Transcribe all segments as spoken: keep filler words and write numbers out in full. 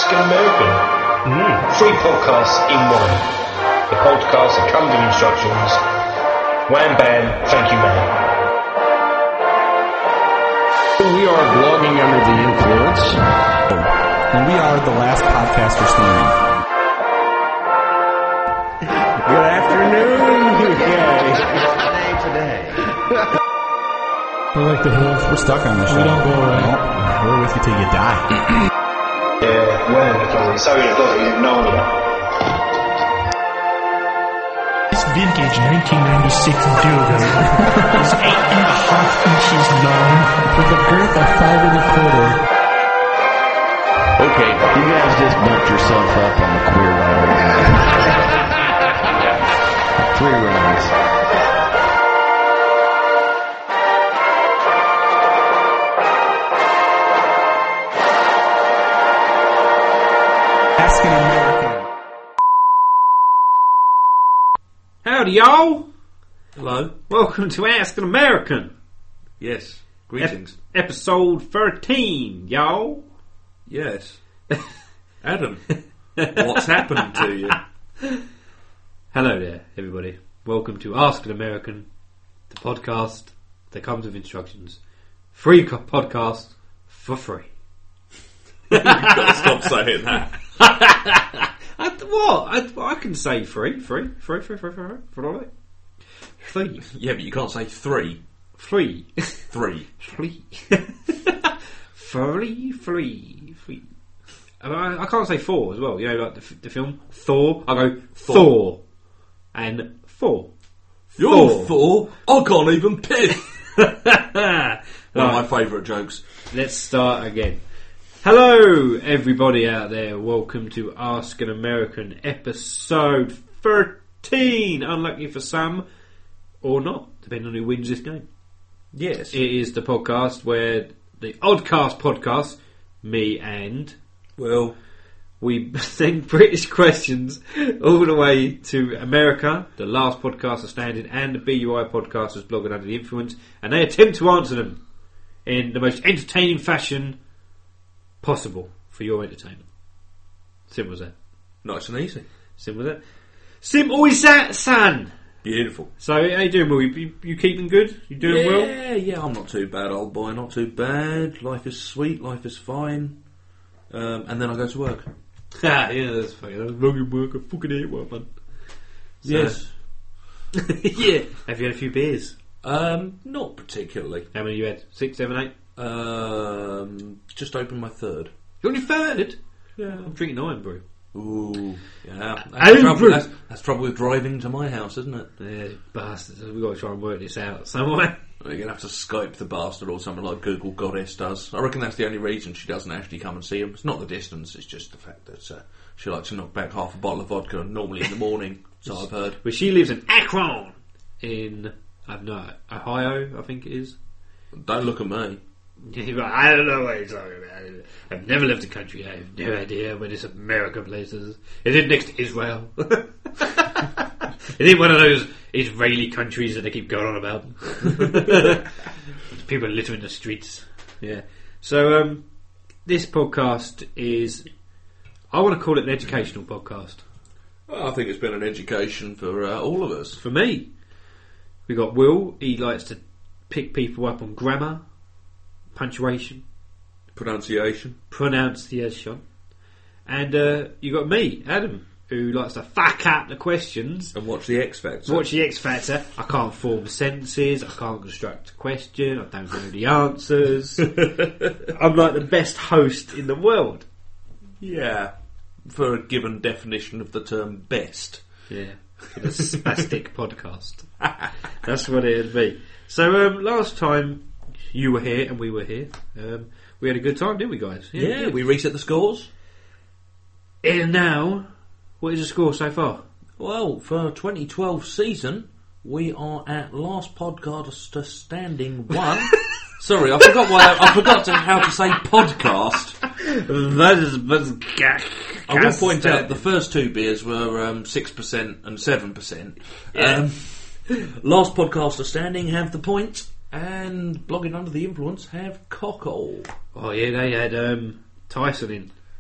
Ask an American. Mm. Three podcasts in one. The podcast that comes with instructions. Wham bam, thank you man. We are blogging under the influence. And we are the last podcaster standing. Good afternoon, guys. Today, today. We're like the hills. We're stuck on this show. We don't go away. Nope. We're with you till you die. Yeah, when it doesn't. So it doesn't even know that. This vintage nineteen ninety-six Dugan is eight and a half inches long with a girth of five and a quarter. Okay, you guys just bumped yourself up on the queer ladder. Three rings. Ask an American. Howdy, y'all. Hello. Welcome to Ask an American. Yes. Greetings. Ep- episode thirteen, y'all. Yes. Adam, what's happened to you? Hello there, everybody. Welcome to Ask an American, the podcast that comes with instructions. Free co- podcast for free. You've got to stop saying that. I, what? I, I can say free, free, free, free, free, free, free, free, Yeah, but you can't say three. free, Three. free, free, free, free. And I, I can't say four as well. You know, like the, the film Thor. I go Thor, Thor and four. You're Thor. I can't even piss. One Right. of my favourite jokes. Let's start again. Hello, everybody out there. Welcome to Ask an American, episode thirteen. Unlucky for some, or not, depending on who wins this game. Yes. It is the podcast where the Oddcast podcast, me and Well, we send British questions all the way to America, the last podcaster standing, and the B U I podcasters blogging under the influence, and they attempt to answer them in the most entertaining fashion possible for your entertainment. Simple as that. nice and easy. Simple as that. Simple as that, son. Beautiful. So, how you doing, Will? You, you keeping good? You doing yeah, well? Yeah, yeah, I'm not too bad, old boy. Not too bad. Life is sweet. Life is fine. Um, and then I go to work. Ah, yeah, that's funny. That's fucking work. I fucking hate work, man. So, Yes. yeah. Have you had a few beers? Um, not particularly. How many you had? Six, seven, eight? Um, just opened my third. You're only third? Yeah. I'm drinking nine, bro. Ooh, yeah. That's, Oh, the trouble, bro. that's, that's trouble with driving to my house, isn't it? Yeah, bastards. We've got to try and work this out somewhere. You're going to have to Skype the bastard or something like Google Goddess does. I reckon that's the only reason she doesn't actually come and see him. It's not the distance, it's just the fact that uh, she likes to knock back half a bottle of vodka, normally in the morning, so I've heard. But she lives in Akron, in, I don't know, Ohio, I think it is. Don't look at me. You're like, I don't know what you're talking about. I've never left the country. I have no idea where this American place is. Is it next to Israel? Is it one of those Israeli countries that they keep going on about? People littering the streets. Yeah. So, um, this podcast is, I want to call it an educational podcast. Well, I think it's been an education for uh, all of us. For me, we got Will. He likes to pick people up on grammar, punctuation, Pronunciation. pronunciation, and uh, you got me, Adam, who likes to fuck up the questions. And watch the X Factor. Watch the X Factor. I can't form sentences. I can't construct a question. I don't know the answers. I'm like the best host in the world. Yeah. For a given definition of the term best. Yeah, for the spastic podcast. That's what it'd be. So um, last time you were here and we were here, um, we had a good time, didn't we, guys? Yeah, we reset the scores. And now, what is the score so far? Well, for twenty twelve season, we are at last podcast standing one. Sorry, I forgot why I, I forgot to, how to say podcast. That is, that's I will point out the first two beers were um, six percent and seven percent. Yeah. Um, last podcaster standing have the point, and blogging under the influence have cockle. Oh yeah, they had um, Tyson in.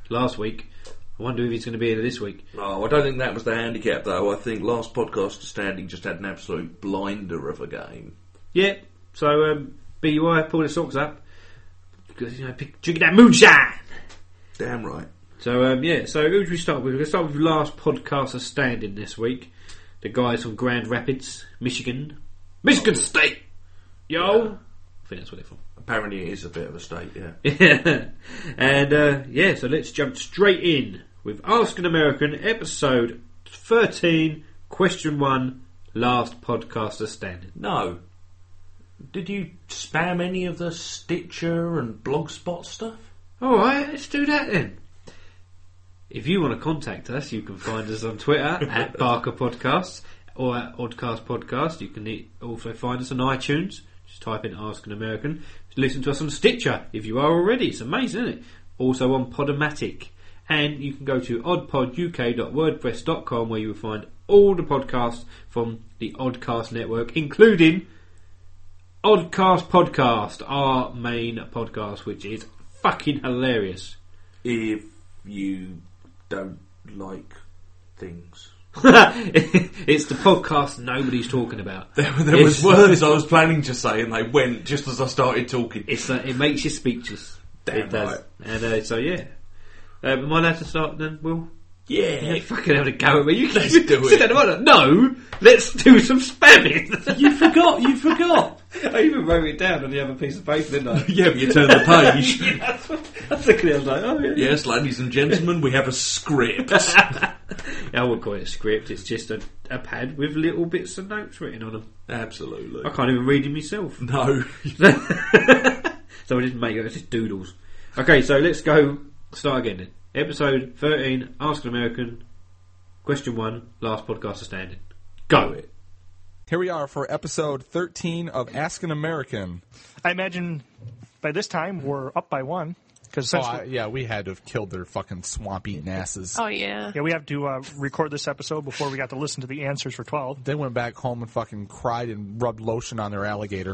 last week. I wonder if he's going to be in this week. No, I don't think that was the handicap, though. I think last podcast standing just had an absolute blinder of a game. Yeah, so um, B U I, pull the socks up. Because, you know, pick, drink that moonshine! Damn right. So, um, yeah, so who do we start with? We're going to start with last podcaster standing this week. The guys from Grand Rapids, Michigan. Michigan State! Yo! Yeah. I think that's what they're from. Apparently it is a bit of a state, yeah. Yeah. And, uh, yeah, so let's jump straight in with Ask an American, episode thirteen, question one, last podcaster standing. No. Did you spam any of the Stitcher and Blogspot stuff? Alright, let's do that then. If you want to contact us, you can find us on Twitter at Barker Podcasts or at Oddcast Podcast. You can e- also find us on iTunes. Just type in Ask an American. Listen to us on Stitcher if you are already. It's amazing, isn't it? Also on Podomatic. And you can go to odd pod u k dot wordpress dot com where you will find all the podcasts from the Oddcast Network, including Oddcast Podcast, our main podcast, which is fucking hilarious. If you don't like things. It's the podcast nobody's talking about. There, there was words I was planning to say and they went just as I started talking. It's uh, it makes you speechless. Damn it does. right. And uh, so yeah. Um, am I allowed to start then, Will? Yeah. Yeah, fucking have a go at me. You Let's do it. No, let's do some spamming. You forgot, you forgot. I even wrote it down on the other piece of paper, didn't I? Yeah, but you turn the page. Yeah, that's what, I was thinking, I was like, oh yeah. Yes, ladies and gentlemen, we have a script. I wouldn't call it a script, it's just a, a pad with little bits of notes written on them. Absolutely. I can't even read them myself. No. So I just make it, it's just doodles. Okay, so let's go, start again then. Episode thirteen, Ask an American, question one, last podcaster standing. Go it. Here we are for episode thirteen of Ask an American. I imagine by this time we're up by one. Cause Oh, since I, yeah, we had to have killed their fucking swamp-eating asses. Oh, yeah. yeah, we have to uh, record this episode before we got to listen to the answers for twelve. They went back home and fucking cried and rubbed lotion on their alligator.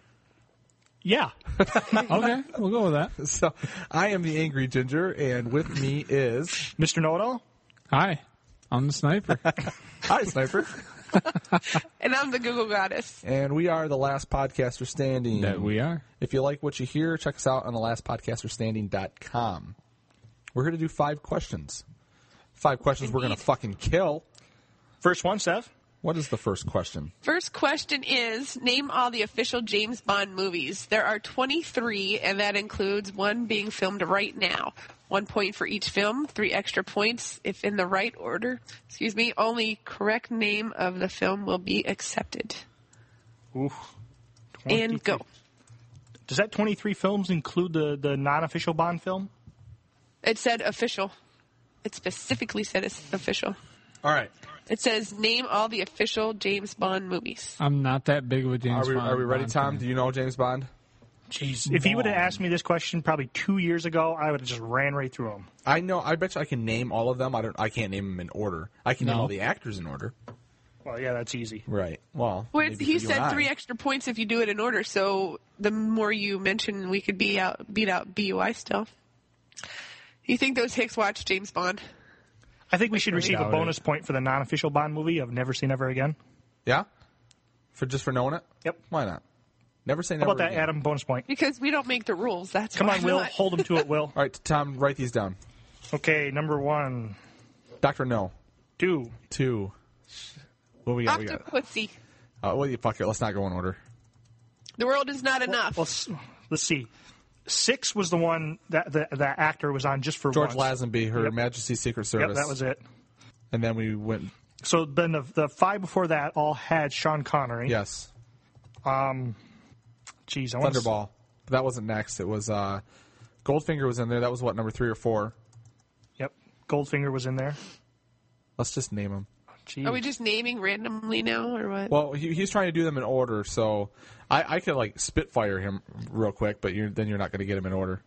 Yeah. Okay, we'll go with that. So, I am the Angry Ginger, and with me is... Mister Know-It-All? Hi, I'm the sniper. Hi, Sniper. And I'm the Google Goddess. And we are the Last Podcaster Standing. That we are. If you like what you hear, check us out on the last podcaster standing dot com. We're here to do five questions. Five questions we're going to fucking kill. First one, Steph. What is the first question? First question is, name all the official James Bond movies. There are twenty-three, and that includes one being filmed right now. One point for each film, three extra points if in the right order. Excuse me, only correct name of the film will be accepted. Oof. And go. Does that twenty-three films include the, the non-official Bond film? It said official. It specifically said it's official. All right. It says, name all the official James Bond movies. I'm not that big of a James Are we, Bond. are we ready, Bond Tom? fan. Do you know James Bond? Jeez. If you would have asked me this question probably two years ago, I would have just ran right through them. I know. I bet you I can name all of them. I don't. I can't name them in order. I can name No. all the actors in order. Well, yeah, that's easy. Right. Well, Well, maybe he for you said and I. three extra points if you do it in order, so the more you mention, we could be out, beat out B U I still. You think those Hicks watch James Bond? I think we should receive a Doubt bonus it. point for the non-official Bond movie of Never Say Never Again. Yeah. For just for knowing it. Yep. Why not? Never say How never. about that, again. Adam? Bonus point. Because we don't make the rules, that's Come why on, Will. not. Hold him to it, Will. All right, Tom. Write these down. Okay, number one, Doctor No. two, Two. What we got? We got. Octopussy. Uh, well, you fuck it. Let's not go in order. The world is not enough. Let's, let's see. Six was the one that the, the actor was on just for George once. Lazenby, Her Yep. Majesty's Secret Service. Yep, that was it. And then we went. So then the, the five before that all had Sean Connery. Yes. Jeez, I want to Thunderball. But that wasn't next. It was uh, Goldfinger was in there. That was what, number three or four? Yep, Goldfinger was in there. Let's just name them. Jeez. Are we just naming randomly now, or what? Well, he, he's trying to do them in order, so I, I could like spitfire him real quick, but you're, then you're not going to get him in order.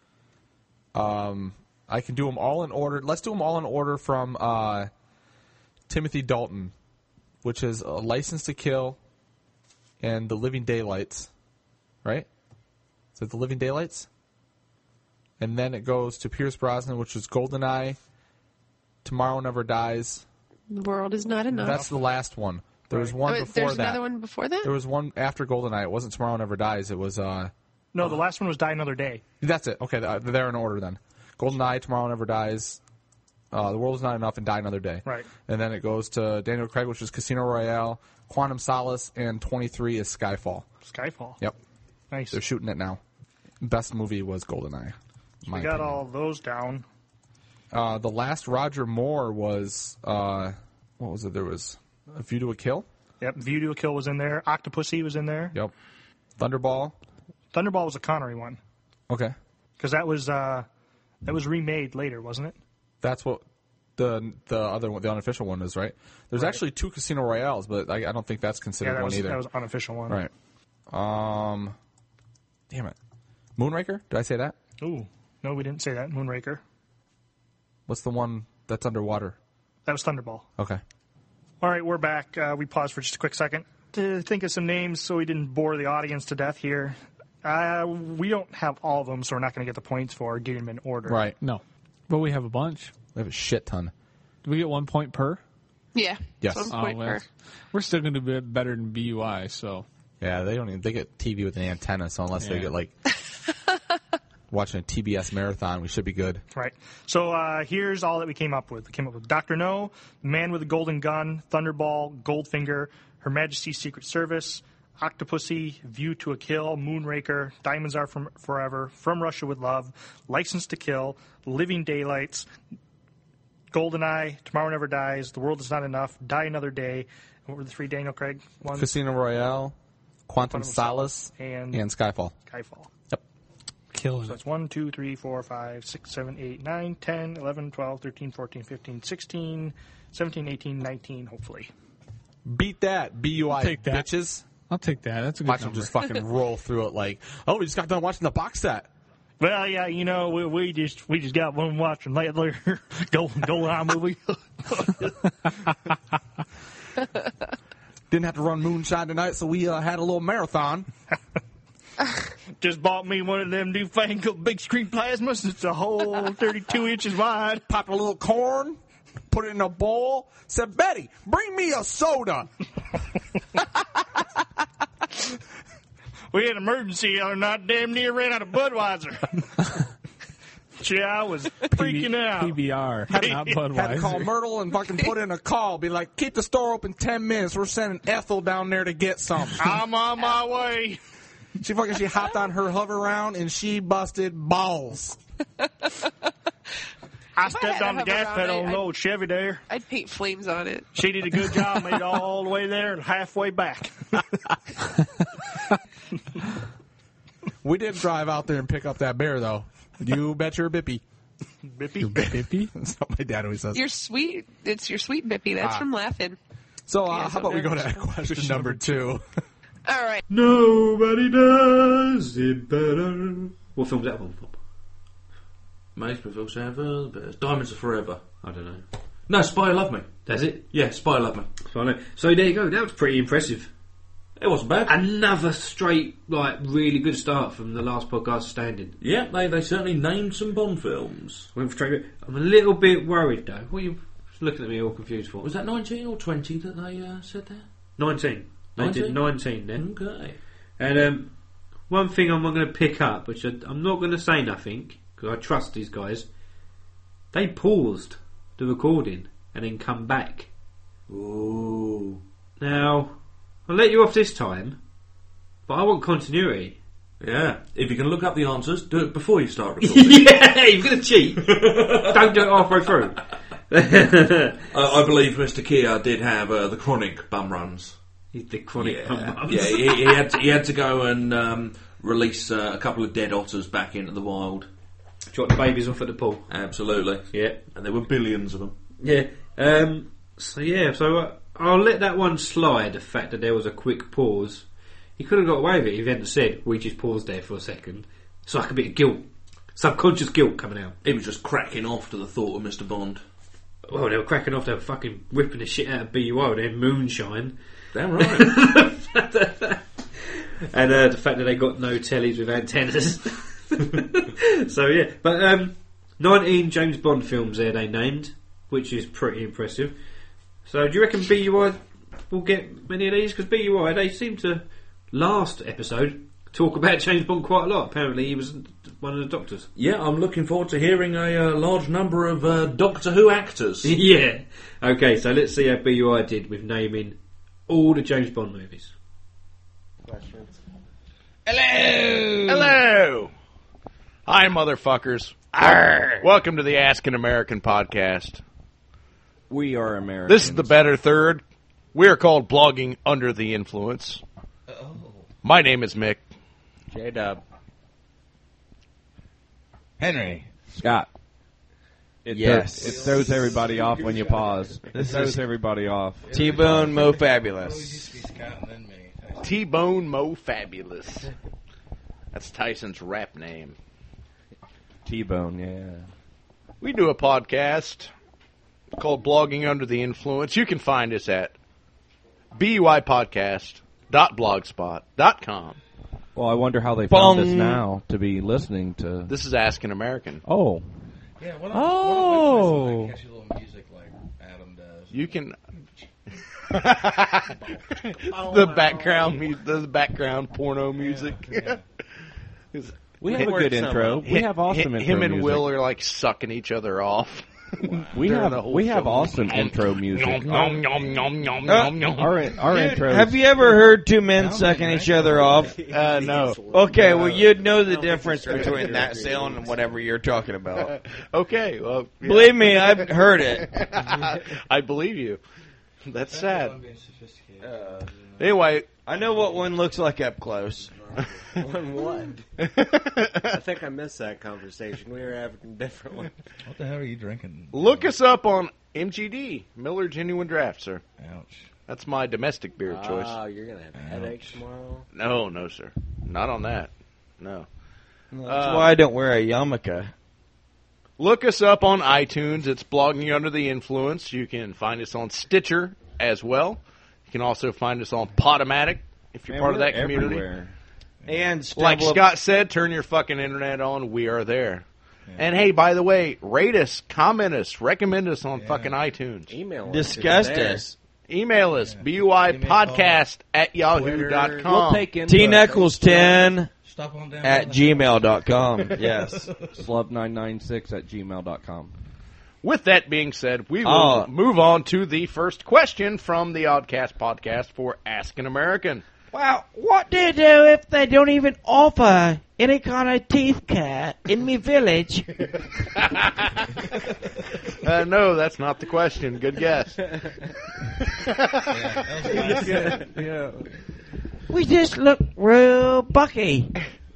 Um, I can do them all in order. Let's do them all in order from uh, Timothy Dalton, which is a License to Kill and The Living Daylights, right? Is it The Living Daylights? and then it goes to Pierce Brosnan, which is GoldenEye, Tomorrow Never Dies. The World Is Not Enough. That's the last one. There was one Oh, before there's that. another one before that? There was one after GoldenEye. It wasn't Tomorrow Never Dies. It was. Uh, No, the last one was Die Another Day. that's it. Okay, th- they're in order then. GoldenEye, Tomorrow Never Dies, uh, The World Is Not Enough, and Die Another Day. Right. And then it goes to Daniel Craig, which is Casino Royale, Quantum Solace, and twenty-three is Skyfall. Skyfall. Yep. Nice. They're shooting it now. Best movie was GoldenEye. We got all those down. Uh, the last Roger Moore was, uh, what was it? There was A View to a Kill. Yep. View to a Kill was in there. Octopussy was in there. Yep. Thunderball. Thunderball was a Connery one. Okay. Because that was uh, that was remade later, wasn't it? That's what the the other one, the unofficial one is, right? There's Right. actually two Casino Royales, but I, I don't think that's considered Yeah, that one was either. that was an unofficial one. Right. Um. Damn it. Moonraker? Did I say that? Ooh, no, we didn't say that. Moonraker. What's the one that's underwater? That was Thunderball. Okay. All right, we're back. Uh, we paused for just a quick second to think of some names so we didn't bore the audience to death here. Uh, we don't have all of them, so we're not going to get the points for getting them in order. Right. No. But we have a bunch. We have a shit ton. Do we get one point per? Yeah. Yes. One Oh, point well, per. we're still going to be better than B U I, so. Yeah, they don't even. They get T V with an antenna, so unless they Yeah. get like watching a T B S marathon, we should be good. Right. So uh, here's all that we came up with. We came up with Doctor No, Man with a Golden Gun, Thunderball, Goldfinger, Her Majesty's Secret Service, Octopussy, View to a Kill, Moonraker, Diamonds Are From Forever, From Russia with Love, License to Kill, Living Daylights, GoldenEye, Tomorrow Never Dies, The World Is Not Enough, Die Another Day. What were the three Daniel Craig ones? Casino Royale, Quantum, Quantum Solace, and, and Skyfall. Skyfall. Yep. Killing So it. that's one, two, three, four, five, six, seven, eight, nine, ten, eleven, twelve, thirteen, fourteen, fifteen, sixteen, seventeen, eighteen, nineteen, hopefully. Beat that, B U I, Take that. bitches. I'll take that. That's a good Watch them number. just fucking roll through it like, oh, we just got done watching the box set. Well, yeah, you know, we, we just we just got one watching lately. Go go on movie. Didn't have to run moonshine tonight, so we uh, had a little marathon. Just bought me one of them newfangled big screen plasmas. It's a whole thirty-two inches wide. Popped a little corn, put it in a bowl, said, Betty, bring me a soda. We had an emergency the other night. Damn near ran out of Budweiser. Gee, I was freaking out. P B R, not Had to call Budweiser. Myrtle and fucking put in a call. Be like, keep the store open ten minutes. We're sending Ethel down there to get some. I'm on my way. She fucking she hopped on her hover round and she busted balls. I I stepped had a on the hover gas round, pedal I- on the old Chevy there. I'd paint flames on it. She did a good job, made it all the way there and halfway back. We did drive out there and pick up that bear, though. You bet your bippy. Bippy. Bippy? That's what my dad always says. Your sweet, it's your sweet Bippy. That's Ah. from laughing. So uh, Yeah, how about we go to something. question number two? All right. Nobody does it better. What film's that one from? Makes me feel sad for the best. Diamonds Are Forever. I don't know. No, Spy Love Me. That's it. Yeah, Spy Love Me. So, I know. So there you go. That was pretty impressive. It wasn't bad. Another straight, like, really good start from the last podcast standing. Yeah, they, they certainly named some Bond films. Went for straight. I'm a little bit worried though. What are you looking at me all confused for? Was that nineteen or twenty that they uh, said there? nineteen. They did nineteen then. Okay. And um, one thing I'm not going to pick up, which I, I'm not going to say nothing because I trust these guys. They paused the recording and then come back. Ooh. Now, I'll let you off this time, but I want continuity. Yeah. If you can look up the answers, do it before you start recording. Yeah, you're going to cheat. Don't do it halfway through. uh, I believe Mister Kia did have uh, the chronic bum runs. The chronic Yeah, bum bums. yeah he, he, had to, he had to go and um, release uh, a couple of dead otters back into the wild. Drop the babies off at the pool. Absolutely. Yeah. And there were billions of them. Yeah. Um, so yeah, so uh, I'll let that one slide, the fact that there was a quick pause. He could have got away with it if he hadn't said, we just paused there for a second. It's like a bit of guilt. Subconscious guilt coming out. He was just cracking off to the thought of Mister Bond. Well, they were cracking off, they were fucking whipping the shit out of B U I with their moonshine. Damn right. And uh, the fact that they got no tellies with antennas. So yeah, but um, nineteen James Bond films there they named, which is pretty impressive. So do you reckon B U I will get many of these? Because B U I, they seem to last episode talk about James Bond quite a lot. Apparently he was one of the doctors. Yeah, I'm looking forward to hearing a uh, large number of uh, Doctor Who actors. Yeah. Okay, so let's see how B U I did with naming all the James Bond movies. Questions? Hello! Hello! Hi, motherfuckers. Arr. Welcome to the Ask an American podcast. We are Americans. This is the better third. We are called Blogging Under the Influence. Oh. My name is Mick. J-Dub. Henry. Scott. It Yes. Throws, it throws everybody off when you pause. It throws everybody off. T-Bone Mo Fabulous. T-Bone Mo Fabulous. That's Tyson's rap name. T-Bone, yeah. We do a podcast called Blogging Under the Influence. You can find us at b u i podcast dot blogspot dot com. Well, I wonder how they Bong. found us now to be listening to... This is Ask an American. Oh. Yeah, what Oh. what if I catchy little music like Adam does? You can... the background mu- the background porno music. Yeah. We have a good intro. We have awesome him, intro Him and music. Will are like sucking each other off. We During have the whole we have show. awesome intro music. Nom, nom, nom, nom, Uh, nom, nom. Our our Dude, intro. have you ever heard two men sucking each other off? Uh, no. Okay, well, you'd know the difference between that sound and whatever you're talking about. Okay, well, yeah. Believe me, I've heard it. I believe you. That's sad. Anyway, I know what one looks like up close. One what? I think I missed that conversation. We were having a different one. What the hell are you drinking? look us up on M G D, Miller Genuine Draft, sir. Ouch. That's my domestic beer of choice. Oh, you're gonna have headaches tomorrow. No, no, sir. Not on that. No. That's Uh, why I don't wear a yarmulke. Look us up on iTunes. It's Blogging Under the Influence. You can find us on Stitcher as well. You can also find us on Podomatic if you're Man, part of we're that community. everywhere. And Like Stumble- Scott said, turn your fucking internet on. We are there. And hey, by the way, rate us, comment us, recommend us on fucking iTunes. Email us. disgust It's there. us. Email us, B U I podcast at yahoo dot com. We'll take in T Knuckles ten Stop on down at gmail dot com. Yes. slub nine nine six at gmail dot com. With that being said, we will Oh. move on to the first question from the Oddcast podcast for Ask an American. Well, what do you do if they don't even offer any kind of teeth care in me village? Uh, no, that's not the question. Good guess. Yeah. We just look real bucky.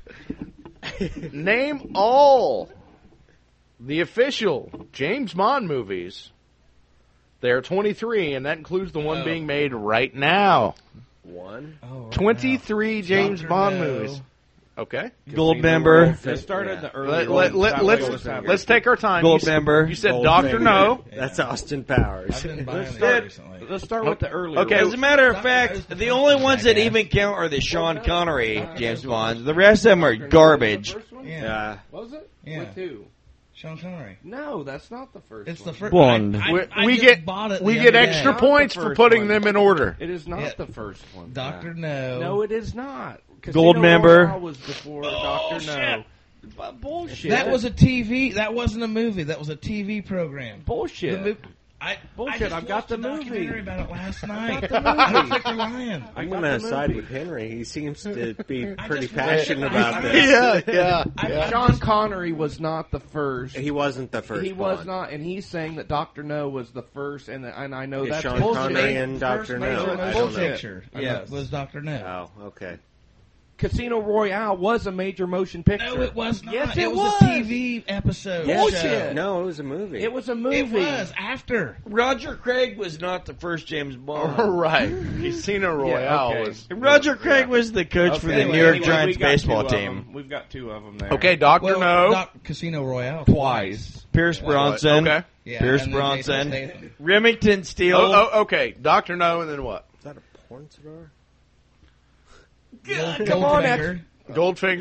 Name all the official James Bond movies. There are twenty-three, and that includes the one Oh. being made right now. One. Oh, right twenty-three now. James Doctor Bond No. movies. Okay. Goldmember. Let's start in the early Let, ones. let, let, let's Goldfinger. let's take our time. You said- Goldmember. You said Doctor No. That's Austin Powers. I've been buying Let's it start, recently. let's start with the early Okay. As a matter of fact, the only ones that even count are the Sean Connery James Bonds. The rest of them are garbage. Yeah. Was it? Yeah. With who? Sean Connery. No, that's not the first It's one. the first Bond. I, I, We, I we just get bought it we the get other extra day. points Not for the putting first them one. in order. It is not Yeah. the first one. Doctor Yeah. No. No, it is not. Casino Goldmember. Royale was before Doctor No. But bullshit. That was a T V. That wasn't a movie. That was a T V program. bullshit. The mo- I, Bullshit, I just I've got watched the a documentary movie. about it last night. got the movie. I don't think they're lying. I I'm got going to the side movie. with Henry. He seems to be I pretty just passionate watched it. about I- this. Yeah, yeah, I- yeah. Sean Connery was not the first. He wasn't the first He was Bond. not, and he's saying that Doctor No was the first, and and I know Is that's Sean bullshit. Connery and First Doctor major No. I motion don't know. picture. Yes. was Doctor No. Oh, okay. Casino Royale was a major motion picture. No, it was not. Yes, it, it was, was. a T V episode. Bullshit. show. No, it was a movie. It was a movie. It was after. Roger Craig was not the first James Bond. All right. Casino Royale okay. was. Roger Craig was the coach for the Anyway, New York anyway, Giants we got baseball two of team. them. We've got two of them there. Okay, Doctor Well, No. Doc- Casino Royale Twice. Pierce Bronson. Okay. Yeah, Pierce and then Bronson. Jason Statham. Remington Steele. Oh, oh, okay. Doctor No, and then what? Is that a porn cigar? Gold- Come on, Goldfinger. Goldfinger.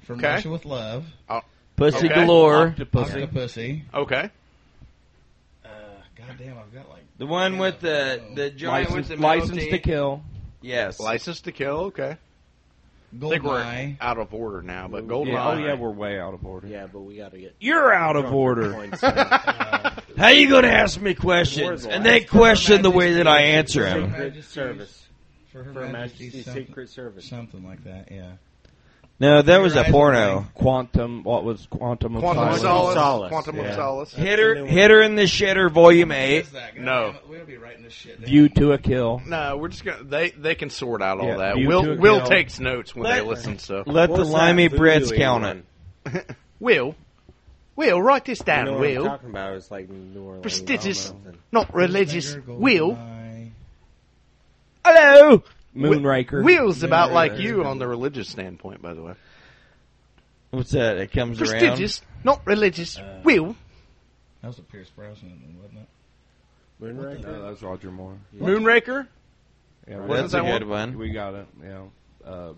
from Okay. Russia with Love. Oh, Pussy okay. galore. Octopussy. Octopussy. Okay. Uh, goddamn, I've got like The one with the the giant with License, the metal license teeth. to Kill. Yes. License to Kill. Okay. I think we're Goldeneye. out of order now, but Goldeneye. Yeah, oh yeah, we're way out of order. Yeah, but we got to get. You're out of drunk order. points now. How you gonna ask me questions and they question the way that I answer them? Secret Service. For Her, For Her Majesty's Majesty's something, Secret Service. something like that. Yeah. No, that was a Your eyes porno. are Quantum. What was Quantum of Quantum of Solace? Solace. Solace. Quantum of Yeah. Solace. Hit her, hit her in the shitter, volume eight. No. We'll be writing this shit down. View to a Kill. No, we're just gonna. They they can sort out all Yeah, that. View to Will a Will Kill. takes notes when Let- they listen. So Let What the was that limey voodoo Brits count one? it. Will, Will write this You down. know what I'm Will, talking about? It's like New Orleans. prestigious, something. not religious. Goldeneye, Will, Goldeneye. Hello. Moonraker. Will's about Moonraker. like you on the religious standpoint, by the way. What's that? It comes around. Prestigious, not religious. Uh, Will, That was a Pierce Brosnan, wasn't it? Moonraker? No, that was Roger Moore. Moonraker. Yeah, Wasn't That's a that good one? one. we got it. Yeah. Um,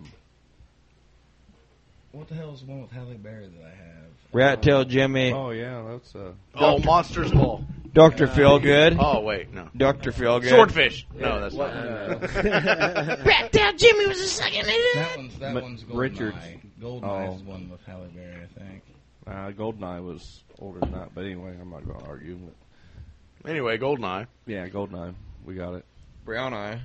What the hell is the one with Halle Berry that I have? Rat Tail Jimmy. oh yeah, that's uh. Oh, Monsters Ball. Doctor Feelgood. Oh wait, no. Doctor Feelgood. Swordfish. No, that's not. Rat Tail Jimmy was a second. That one's that Ma- one's Goldeneye. Richards. Goldeneye Oh. is the one with Halle Berry, I think. Uh, Goldeneye was older than that, but anyway, I'm not going to argue. But Anyway, Goldeneye. yeah, Goldeneye, we got it. Brown Eye.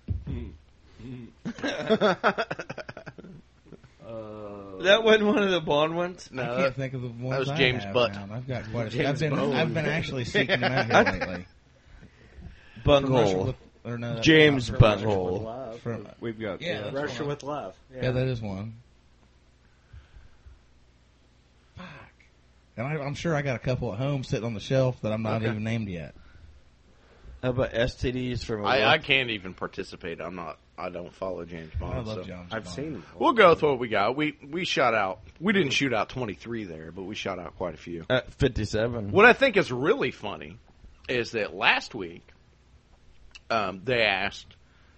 Uh, That wasn't one of the Bond ones? No, I that, can't think of the ones that was I James have Butt. now. I've got quite a few. James I've been Bone. I've been actually seeking them out here lately. From Russia Bunghole. with- or no, that's James not from Russia Bunghole. with Love. From, we've got Yeah, uh, that's Russia one. with Love. yeah. that is one. Fuck. And I, I'm sure I got a couple at home sitting on the shelf that I'm not Okay. even named yet. How about S T Ds from a I, I wolf? can't even participate. I'm not. I don't follow James Bond. I love so. James I've Bond. seen. We'll go with what we got. We we shot out. We didn't shoot out twenty-three there, but we shot out quite a few. Uh, fifty-seven. What I think is really funny is that last week um, they asked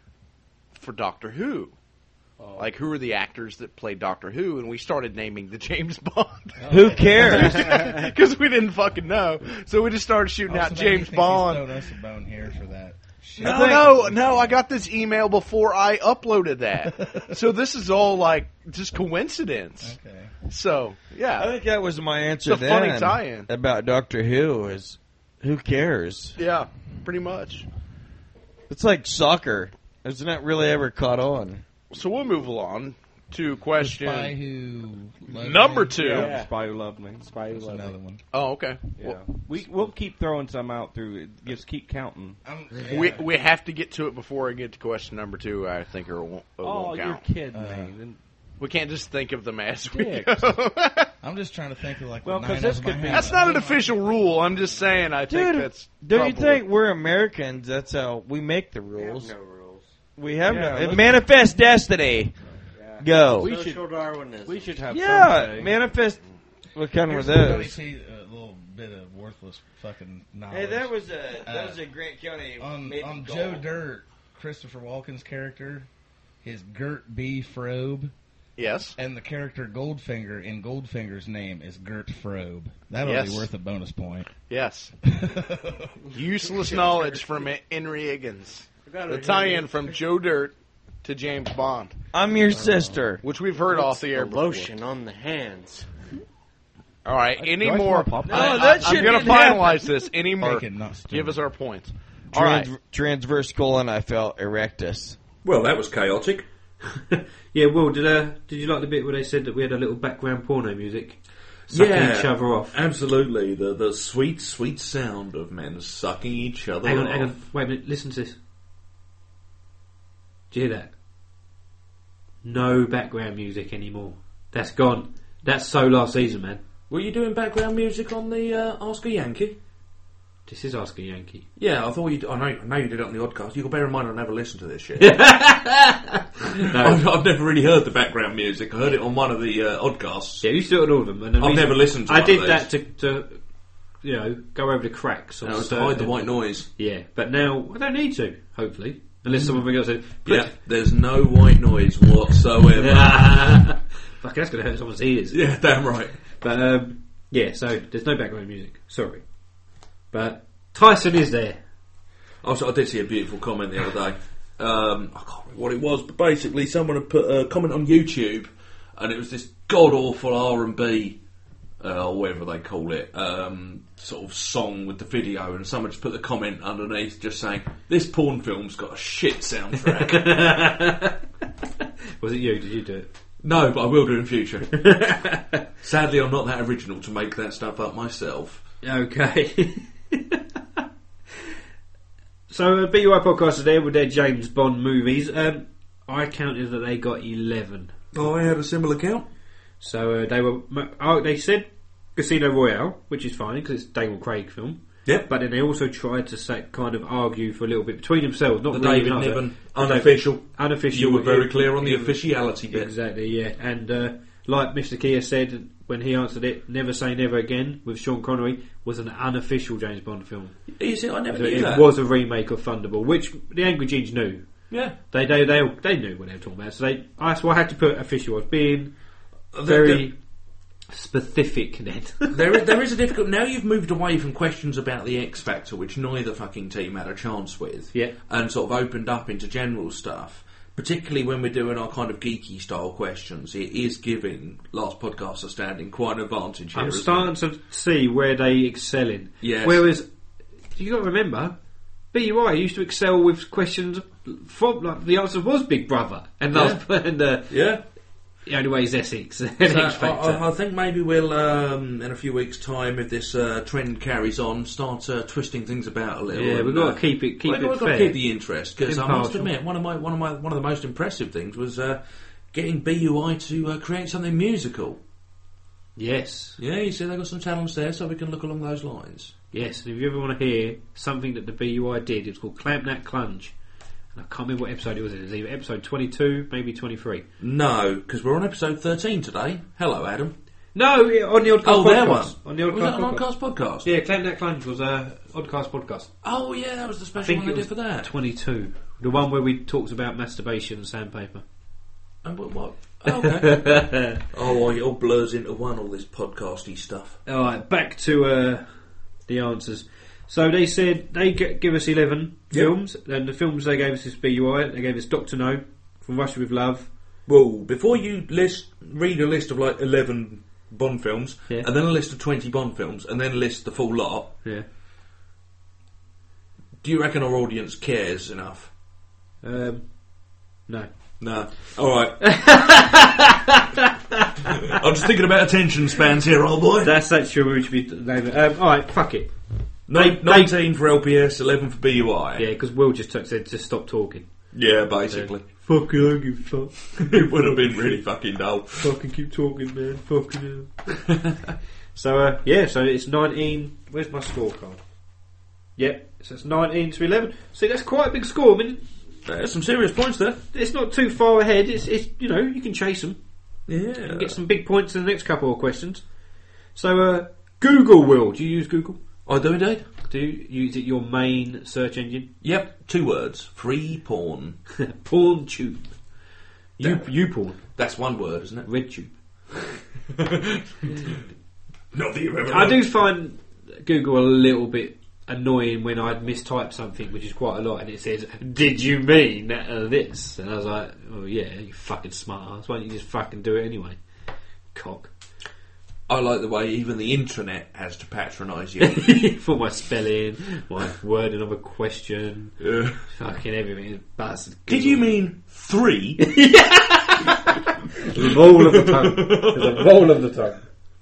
for Doctor Who. Like, who are the actors that play Doctor Who? And we started naming the James Bond. Who cares? Because we didn't fucking know. So we just started shooting Oh, out so then you James think Bond. He's thrown us a bone here for that. Shit. No, no, no, I got this email before I uploaded that. So this is all, like, just coincidence. Okay. So, yeah. I think that was my answer It's a then funny tie-in. about Doctor Who is who cares? Yeah, pretty much. It's like soccer. It's not really ever caught on. So we'll move along to The question Spy Who Loved number Me. two. yeah, Yeah. Spy Who Loved Me. Spy Who That's Loved Me. another one. Oh, okay. Yeah, Well, we we'll keep throwing some out through. Just keep counting. I'm, we yeah. we have to get to it before I get to question number two. I think or it won't, it Oh, won't you're count. kidding Uh, me. Then- We can't just think of them as we Dicks. go. I'm just trying to think of like Well, the 'cause nine this of my could be- hand. That's not an official rule. I'm just saying. I think Dude, that's. Don't you probably- think we're Americans? That's how we make the rules. No rules. We have Yeah, no. let's- Manifest destiny. Go. We Social should- Darwinism. We should have Yeah, some say. manifest. What kind Here's were let me those? see a little bit of worthless fucking knowledge. Hey, that was a that Uh, was a Grant County on maple on goal. Joe Dirt, Christopher Walken's character, is Gert B. Frobe, Yes. and the character Goldfinger in Goldfinger's name is Gert Frobe. That'll Yes. be worth a bonus point. Yes. Useless knowledge from Henry Higgins. The tie-in from Joe Dirt to James Bond, I'm your sister. which we've heard off the air The before. lotion on the hands. All right. Any Do I more? smell Popeye? No, I, that am shit going to didn't happen. finalize this. Any more? Make it not stupid. Give us our points. All right. Trans- transverse colon. I felt erectus. Well, that was chaotic. Yeah, Will, did uh, did you like the bit where they said that we had a little background porno music? Sucking Yeah, each other off. Absolutely. The the sweet, sweet sound of men sucking each other Hang on, off. hang on. Wait a minute, listen to this. Do you hear that? No background music anymore. That's gone. That's so last season, man. Were you doing background music on the uh, Ask a Yankee? This is Ask a Yankee. Yeah, I thought you. I know, I know you did it on the Oddcast. You can bear in mind I never listened to this shit. No. I've, I've never really heard the background music. I heard it on one of the uh, Oddcasts. Yeah, you still all of them. And the I've reason- never listened to I one did of that those. to, to, you know, go over the cracks. Of That was to certain- hide the white noise. Yeah, but now I don't need to. Hopefully, unless someone else said, Yeah, there's no white noise whatsoever. Fuck, that's going to hurt someone's ears. Yeah, damn right. But, um, yeah, so there's no background music. Sorry. But Tyson is there. Also, I did see a beautiful comment the other day. Um, I can't remember what it was, but basically someone had put a comment on YouTube, and it was this god-awful R and B, uh, or whatever they call it, um, sort of song with the video, and someone just put the comment underneath just saying, this porn film's got a shit soundtrack. Was it you? Did you do it? No, but I will do in future. Sadly, I'm not that original to make that stuff up myself. Okay. So, uh, B U I podcast are there with their James Bond movies. Um, I counted that they got eleven. Oh, I had a similar count. So uh, they were. Oh, they said Casino Royale, which is fine because it's a Daniel Craig film. Yep. But then they also tried to say, kind of argue for a little bit between themselves, not The really David another. Niven, unofficial. Unofficial. You were very it- clear on the it- officiality bit. Exactly, yeah. And uh, like Mister Kia said when he answered it, Never Say Never Again with Sean Connery was an unofficial James Bond film. You see, I never So knew it that. was a remake of Thunderball, which the Angry Genes knew. Yeah. They they they they knew what they were talking about. So they that's why I had to put official as being There- very specific. Then there, is, there is a difficult. Now you've moved away from questions about the X Factor, which neither fucking team had a chance with, Yeah. and sort of opened up into general stuff. Particularly when we're doing our kind of geeky style questions, it is giving Last Podcast a Standing quite an advantage here. I'm isn't starting to see where they excel in. Yes. Whereas you got to remember, B U I used to excel with questions from like the answer was Big Brother and Yeah. last and uh, yeah. The only way is Essex. So X Factor. I, I think maybe we'll, um, in a few weeks' time, if this uh, trend carries on, start uh, twisting things about a little. Yeah, and, we've got to uh, keep it keep we've it got to fair. keep the interest because I must Impartial. admit, one of my one of my one of the most impressive things was uh, getting B U I to uh, create something musical. Yes. Yeah, you see, they've got some talents there, so we can look along those lines. Yes, and if you ever want to hear something that the B U I did, it's called Clamp That Clunge. And I can't remember what episode it was. It was either episode twenty-two, maybe twenty-three. No, because we're on episode thirteen today. Hello, Adam. No, yeah, on the Oddcast Oh, podcast. there was. On the Was that Oddcast an podcast. Oddcast podcast? Yeah, Clamp That Clunge was a Oddcast podcast. Oh, yeah, that was the I special think one it they was did for that. twenty-two. The one where we talked about masturbation and sandpaper. And what? what? Oh, okay. oh, it all blurs into one, all this podcasty stuff. Alright, back to uh, the answers. So they said they g- give us eleven Yep. films, and the films they gave us is B U I. They gave us Doctor No, From Russia with Love. Well, before you list, read a list of like eleven Bond films, Yeah. and then a list of twenty Bond films, and then list the full lot, Yeah. do you reckon our audience cares enough? Um, no. No. Alright. I'm just thinking about attention spans here, old boy. That's actually what we should be naming. Um, Alright, fuck it. Ni- They- nineteen for L P S, eleven for B U I. Yeah, because Will just t- said just stop talking. Yeah, basically. Fuck it, I don't give a fuck. It would have been really fucking dull. Fucking keep talking, man. Fucking hell. So, uh, yeah, so it's nineteen. Where's my scorecard? Yep, so it's nineteen to eleven. See, that's quite a big score. I mean, There's some serious points there. it's not too far ahead. It's, it's you know, you can chase them. Yeah. And get some big points in the next couple of questions. So, uh, Google, Will. Do you use Google? I do indeed. Do you use it your main search engine? Yep, two words. Free porn. Porn tube. You, Damn. you porn. That's one word, isn't it? Red tube. Not that you've ever I done. do find Google a little bit annoying when I'd mistype something, which is quite a lot, and it says, "Did you mean uh, this?" And I was like, "Oh yeah, you fucking smart ass. Why don't you just fucking do it anyway?" Cock. I like the way even the intranet has to patronise you. For my spelling, my wording of a question, Yeah. fucking everything. Bastard. Did you mean three? The roll of the tongue. The roll of the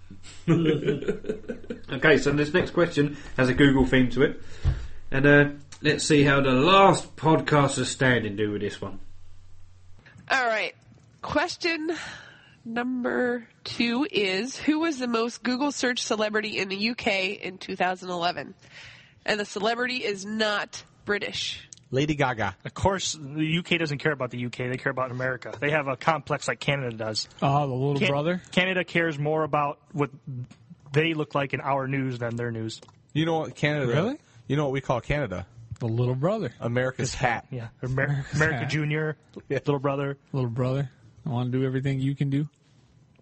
tongue. Okay, so this next question has a Google theme to it. And uh, let's see how the last podcasters standing do with this one. All right. Question number two is, who was the most Google search celebrity in the U K in two thousand eleven? And the celebrity is not British. Lady Gaga. Of course, the U K doesn't care about the U K. They care about America. They have a complex like Canada does. Oh, the little Can- brother? Canada cares more about what they look like in our news than their news. You know what Canada? Really? You know what we call Canada? The little brother. America's hat. Yeah, Amer- America hat. Junior, little brother. Little brother. I want to do everything you can do.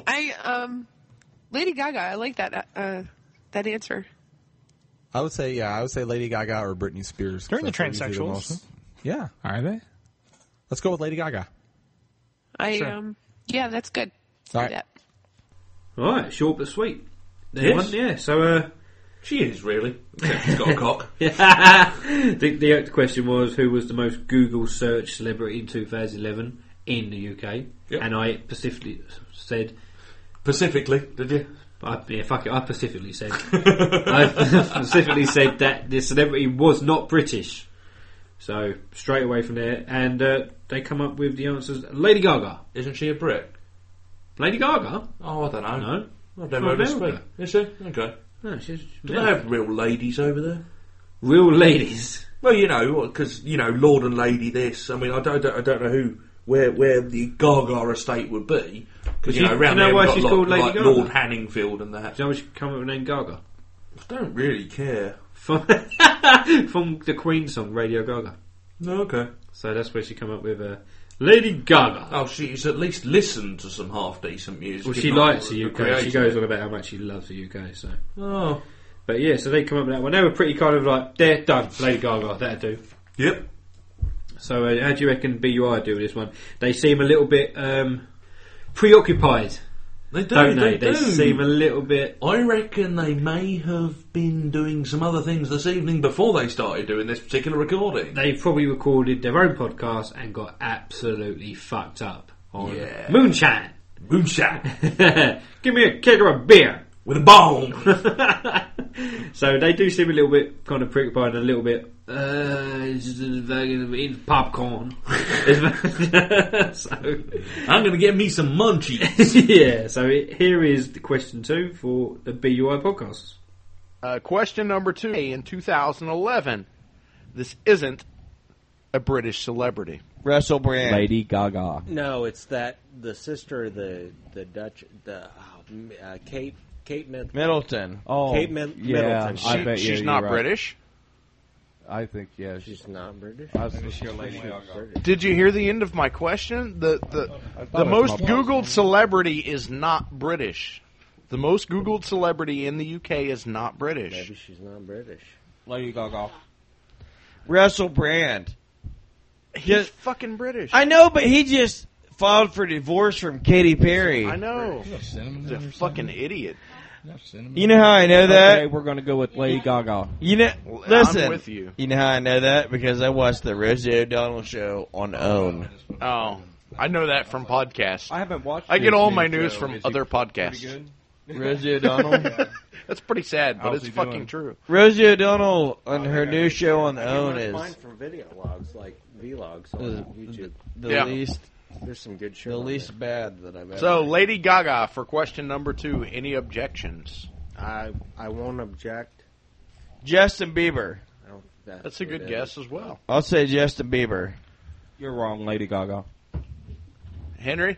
I um, Lady Gaga. I like that uh, that answer. I would say, yeah, I would say Lady Gaga or Britney Spears. They're in the That's usually the transsexuals. most- Yeah. Are they? Let's go with Lady Gaga. I Sure. um, yeah, that's good. All Do right. that. All right, short but sweet. There Yes. one, yeah. So, uh, she is really. Except she's got a cock. the, the the question was who was the most Google search celebrity in two thousand eleven in the U K, Yep. and I specifically said Pacifically, did you? I, yeah, fuck it. I specifically said I specifically said that the celebrity was not British. So straight away from there, and uh, they come up with the answers. Lady Gaga. Isn't she a Brit? Lady Gaga? Oh, I don't know. No. I've From never heard her speak. America. Is she? Okay. No, she's. Do they have real ladies over there? Real ladies? Well, you know, because, you know, Lord and Lady this. I mean, I don't, I don't know who, where where the Gaga estate would be. Because, you She- know, around do you know there why we've got she's lot- called Lady like Gaga? Lord Hanningfield and that. Do you know why she come up with the name Gaga? I don't really care. From, from the Queen song Radio Gaga. No, okay. So that's where she come up with uh, Lady Gaga. Oh, she's at least listened to some half decent music. Well, if she not likes the U K. created She goes it. on about how much she loves the U K. So, Oh. but yeah, so they come up with that one. They were pretty kind of like, they're done. Lady Gaga, that'll do. Yep. So, uh, how do you reckon B U I do with this one? They seem a little bit um, preoccupied. They do, don't they they? do. seem a little bit. I reckon they may have been doing some other things this evening before they started doing this particular recording. They probably recorded their own podcast and got absolutely fucked up on Yeah. moonshine. Moonshine. Give me a keg of a beer with a bone. So they do seem a little bit kind of preoccupied and a little bit uh, just in popcorn. So I'm going to get me some munchies. yeah. So it, here is the question two for the B U I podcast. Uh, question number two. In two thousand eleven, this isn't a British celebrity. Russell Brand. Lady Gaga. No, it's that the sister, of the the Dutch, the oh, m- uh, Kate Kate Mid- Middleton. Oh, Kate Mid- yeah, Middleton. I She- bet you she's you're not right. British. I think yeah, she's not British. I was She's British. Did you hear the end of my question? The the I thought the it was most my Googled celebrity is not British. The most Googled celebrity in the U K is not British. Maybe she's not British. Lady Gaga. Russell Brand. He's Just- fucking British. I know, but he just filed for divorce from Katy Perry. I know. He's a fucking idiot. You know how I know that? Okay, we're going to go with Lady Gaga. You know, I'm listen. with you. You know how I know that? Because I watched the Rosie O'Donnell show on OWN. Oh, I know that from podcasts. I haven't watched. I get his all new my news show. from Is he other podcasts. pretty good? Rosie O'Donnell? That's pretty sad, but How's it's he fucking doing? true. Rosie O'Donnell on her new show on You OWN might is find from video logs, like vlogs on the, YouTube. the Yeah. least There's some good shit. the on least bad that I've ever. So, Lady Gaga, for question number two, any objections? there. I I won't object. Justin Bieber. I don't, that's, That's a what good it guess is. as well. I'll say Justin Bieber. You're wrong, Lady Gaga. Henry?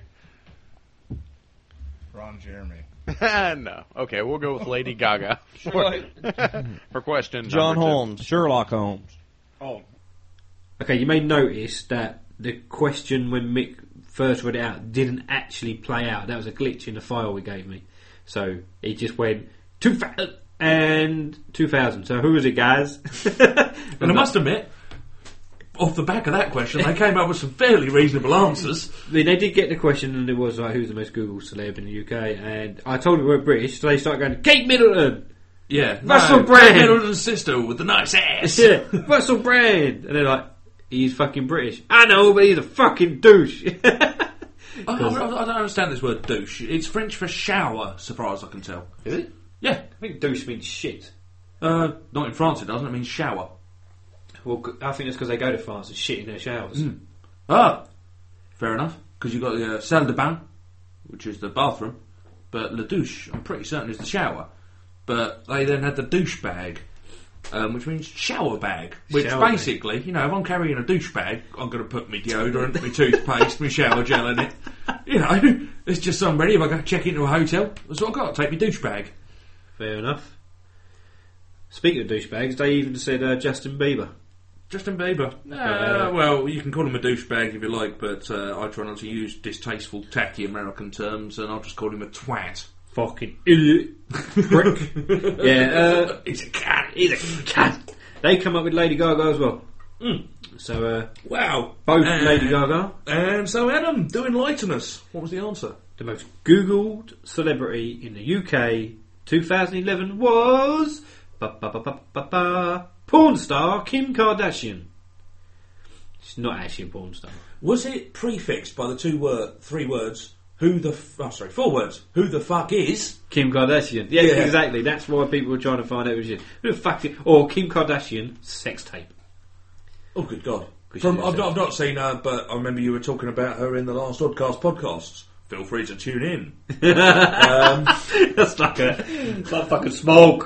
Ron Jeremy. No. Okay, we'll go with Lady Gaga for, for question John number two. Holmes. Sherlock Holmes. Oh. Okay, you may notice that the question when Mick first read it out didn't actually play out. That was a glitch in the file he gave me. So he just went two thousand and two thousand. So who was it, guys? And I must admit, off the back of that question, they came up with some fairly reasonable answers. I mean, they did get the question, and it was like, who's the most Googled celeb in the U K? And I told them we were British, so they started going, Kate Middleton! Yeah. Russell no, Brand! Kate Middleton's sister with the nice ass. Yeah, Russell Brand! And they're like, he's fucking British. I know, but he's a fucking douche. I, I, I don't understand this word douche. It's French for shower, so far as I can tell. Is it? Yeah. I think douche means shit. Uh, not in France it doesn't, it means shower. Well, I think it's because they go to France and shit in their showers. Mm. Ah, fair enough. Because you've got the uh, salle de bain, which is the bathroom, but la douche, I'm pretty certain, is the shower. But they then had the douche bag, um, which means shower bag. Which Shower bag. basically, you know, if I'm carrying a douche bag, I'm going to put my deodorant, my toothpaste, my shower gel in it. You know, it's just somebody, if I go check into a hotel, that's what I've got, take my douche bag. Fair enough. Speaking of douchebags, they even said uh, Justin Bieber. Justin Bieber. Uh, well, you can call him a douchebag if you like, but uh, I try not to use distasteful, tacky American terms, and I'll just call him a twat. Fucking idiot. Prick. Yeah, uh, he's a cat. He's a cat. They come up with Lady Gaga as well. Mm. So, uh, wow. Both and, Lady Gaga. And so, Adam, do enlighten us. What was the answer? The most Googled celebrity in the U K twenty eleven was ba, ba, ba, ba, ba, ba, porn star Kim Kardashian. She's not actually a porn star. Was it prefixed by the two word, three words? Who the f- oh sorry, four words. Who the fuck is Kim Kardashian? Yeah, Yeah. exactly. That's why people were trying to find out who she is. Who the fuck is, or Kim Kardashian sex tape? Oh, good God! 'Cause From she's I've a not, I've not seen her, but I remember you were talking about her in the last Oddcast podcasts. Feel free to tune in. um, That's like a it's like fucking smoke.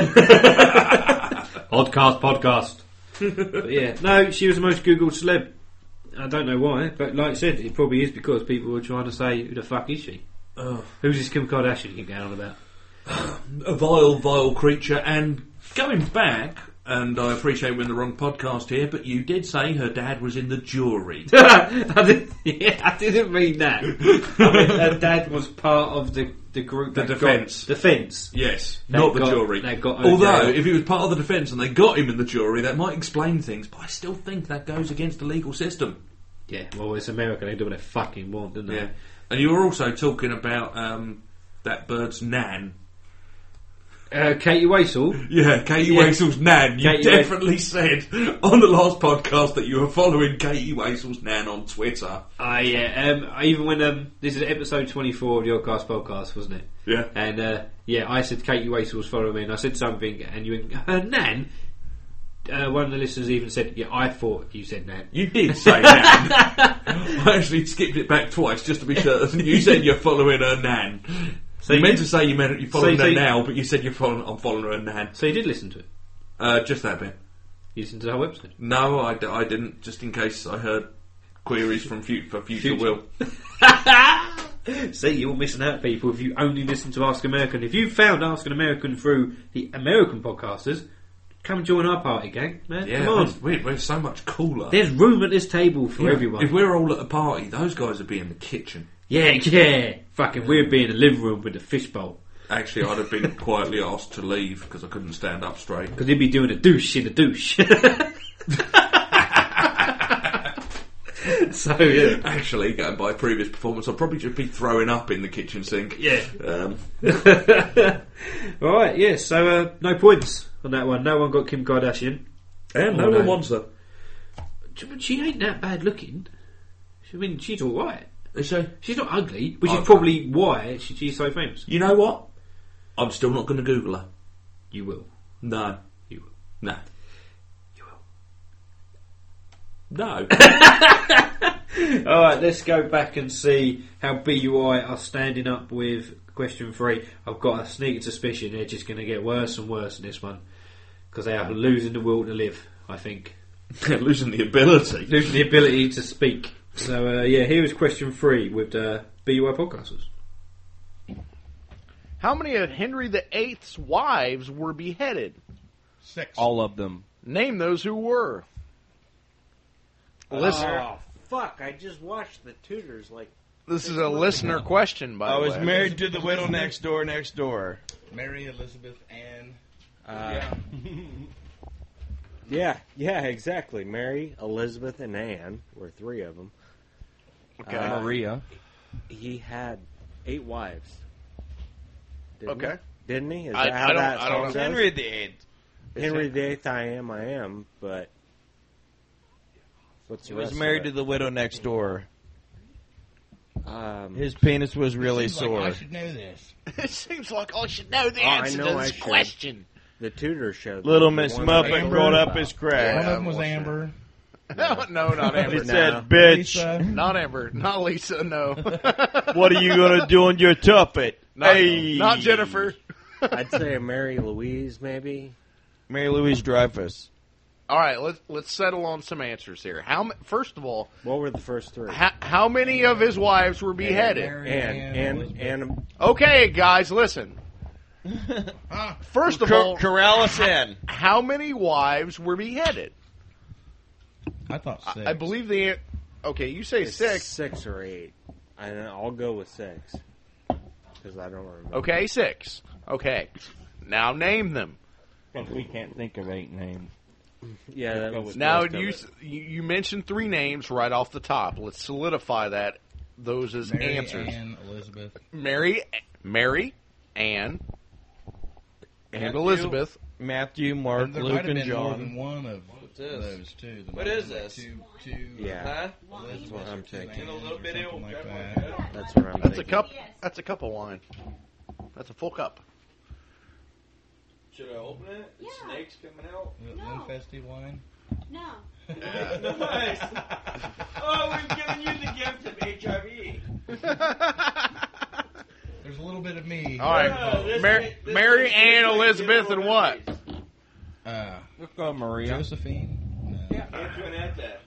Oddcast podcast. But yeah, no, she was the most Googled celeb. I don't know why, but like I said, it probably is because people were trying to say, who the fuck is she? Oh. Who's this Kim Kardashian you keep going on about? a vile, vile creature. And going back, and I appreciate we're in the wrong podcast here, but you did say her dad was in the jury. I, did, yeah, I didn't mean that. I mean, her dad was part of the, the group The that defence. got defence. Yes, They not the got- jury. they got Although, O'Dell. if he was part of the defence and they got him in the jury, that might explain things, but I still think that goes against the legal system. Yeah, well, it's America. They do what they fucking want, don't they? Yeah. And you were also talking about um, that bird's nan. Uh, Katie Waisel. Yeah, Katie Yeah. Waisel's nan. You Katie definitely said on the last podcast that you were following Katie Waisel's nan on Twitter. Ah, yeah. Um, I even when um, this is episode twenty-four of the Oddcast podcast, wasn't it? Yeah. And uh, yeah, I said Katie Waisel was following me, and I said something, and you went, her nan. Uh, one of the listeners even said, "Yeah, I thought you said nan." You did say nan. I actually skipped it back twice just to be sure. You said you're following her nan. So you you meant did- to say you meant you're following so- her so you- now, but you said you're following. I'm following her nan. So you did listen to it? Uh, just that bit. You listened to the whole episode? No, I, d- I didn't. Just in case I heard queries from fu- for future, Future. Will. See, you're missing out, people, if you only listen to Ask American. If you found Ask an American through the American podcasters, come join our party, gang, man. Yeah, Come on. we're, we're so much cooler. There's room at this table for Yeah, everyone. If we're all at a party, those guys would be in the kitchen. Yeah, yeah. Fucking we'd be in the living room with the fishbowl. Actually, I'd have been quietly asked to leave because I couldn't stand up straight. Because he'd be doing a douche in a douche. So, yeah. Actually, going by previous performance, I'd probably just be throwing up in the kitchen sink. Yeah. Um, Alright, yeah, so uh, no points on that one. No one got Kim Kardashian. and no Oh, one no. wants her. But she ain't that bad looking. I mean, she's alright. Is she? She's not ugly, which Oh, is probably why she, she's so famous. You know what? I'm still not going to Google her. You will. No. You will. No. You will. No. Alright, let's go back and see how B U I are standing up with question three. I've got a sneaking suspicion they're just going to get worse and worse in this one. Because they are losing the will to live, I think. Losing the ability. Losing the ability to speak. So, uh, yeah, here is question three with uh, B U I podcasters. How many of Henry the Eighth's wives were beheaded? Six. All of them. Name those who were. Listener, Oh, fuck. I just watched The Tudors, like... this is a listener question, by I the way. was married to the widow next door, next door. Mary Elizabeth Ann. Uh, yeah, yeah, exactly. Mary, Elizabeth, and Anne were three of them. Okay. Uh, Maria. He had eight wives. Didn't Okay. He? Didn't he? Is I- that how I don't- that I don't song know. goes? Henry the Eighth. Henry the Eighth, I am, I am, but what's He the was rest married of to it? the widow next door. Um, His penis was really Seems like sore. I should know this. It seems like I should know the Oh, I answer know to I this should. question. the Tudor show. Little the Miss one that I Muppet told brought you up about. his crack. One of them was bullshit. Amber. No, no, not Amber. He said, No. bitch, Lisa. Not Amber. Not Lisa, no. what are you going to do on your tuppet? Not, Hey. not Jennifer. I'd say a Mary Louise, maybe. Mary Louise Dreyfus. All right, let's let's settle on some answers here. How m- first of all, What were the first three? how, how many of his wives were beheaded? And and and Okay, guys, listen. First of all, Corral us in. how many wives were beheaded? I thought I, six. I believe the. an- Okay, you say It's six. six or eight. I, I'll go with six because I don't remember. Okay, six. Okay, now name them. Because we can't think of eight names. Yeah, that was Now most of you, it. s- you you mentioned three names right off the top. Let's solidify that. Those as Mary, answers. Ann, Elizabeth. Mary, Mary, Anne, and Matthew, Elizabeth. Matthew, Mark, And there Luke, might have and been more John. than one of this? those too. There What might is have been this? Two, two, Yeah. Huh? That's what I'm thinking. And a little bit something of like that. That's what I'm That's a thinking. cup. That's a cup of wine. That's a full cup. Should I open it? The snake's coming out. No. Linfesty wine. No. Nice. Oh, we've given you the gift of H I V. There's a little bit of me. All right, Yeah, this Mar- may- this Mary, may- Ann, this may Elizabeth, give and it what? Uh, Let's go, Maria. Josephine. No. Yeah, Antoinette.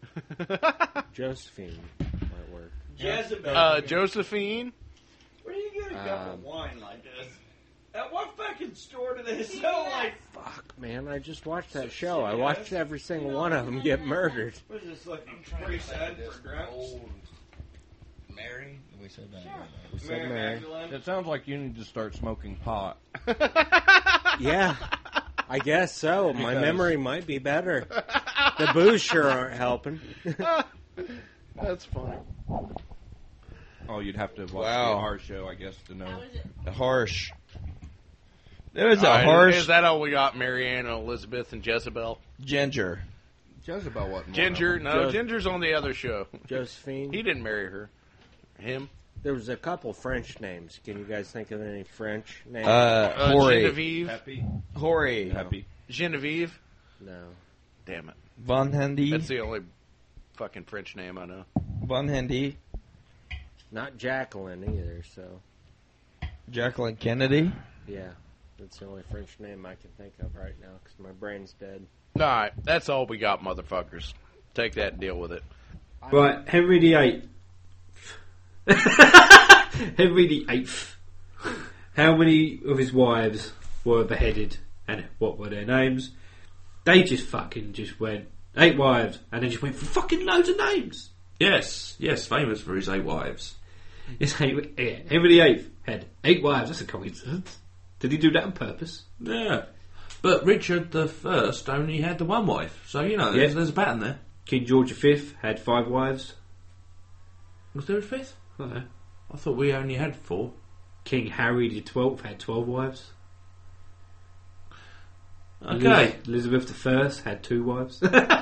Josephine might work. Jezebel. Uh, Josephine. Where do you get a cup Um, of wine like this? At what fucking store do they sell like? Fuck, man! I just watched that show. I watched every single one of them get murdered. What is this like a pretty sad for grunts? Mary? We said that. We said Mary Mary. Magdalene? It sounds like you need to start smoking pot. Yeah, I guess so. My Because- memory might be better. The booze sure aren't helping. That's funny. Oh, you'd have to watch Wow. the Harsh show, I guess, to know. The harsh. There was a All right, harsh Is that all we got? Mary Ann, Elizabeth, and Jezebel. ginger. Jezebel wasn't Ginger, one of them. no, Jo- Ginger's on the other show. Josephine. He didn't marry her. Him. There was a couple French names. Can you guys think of any French names? Uh, Uh, Hori. Genevieve. Happy. Hori. Happy. Genevieve. No. Damn it. Von Hendy. That's the only fucking French name I know. Von Hendy. Not Jacqueline either, so. Jacqueline Kennedy. Yeah. That's the only French name I can think of right now because my brain's dead. Alright, that's all we got, motherfuckers. Take that and deal with it. Right, Henry the Eighth. Henry the Eighth. How many of his wives were beheaded, and what were their names? They just fucking just went eight wives, and then just went for fucking loads of names. Yes, yes, famous for his eight wives. Yes, Henry, yeah, Henry the Eighth had eight wives. That's a coincidence. Did he do that on purpose? Yeah. But Richard the First only had the one wife, so you know there's, Yeah. there's a pattern there. King George the Fifth had five wives. Was there a fifth? I don't know. I thought we only had four. King Harry the Twelfth had twelve wives. Okay. Elizabeth the First had two wives.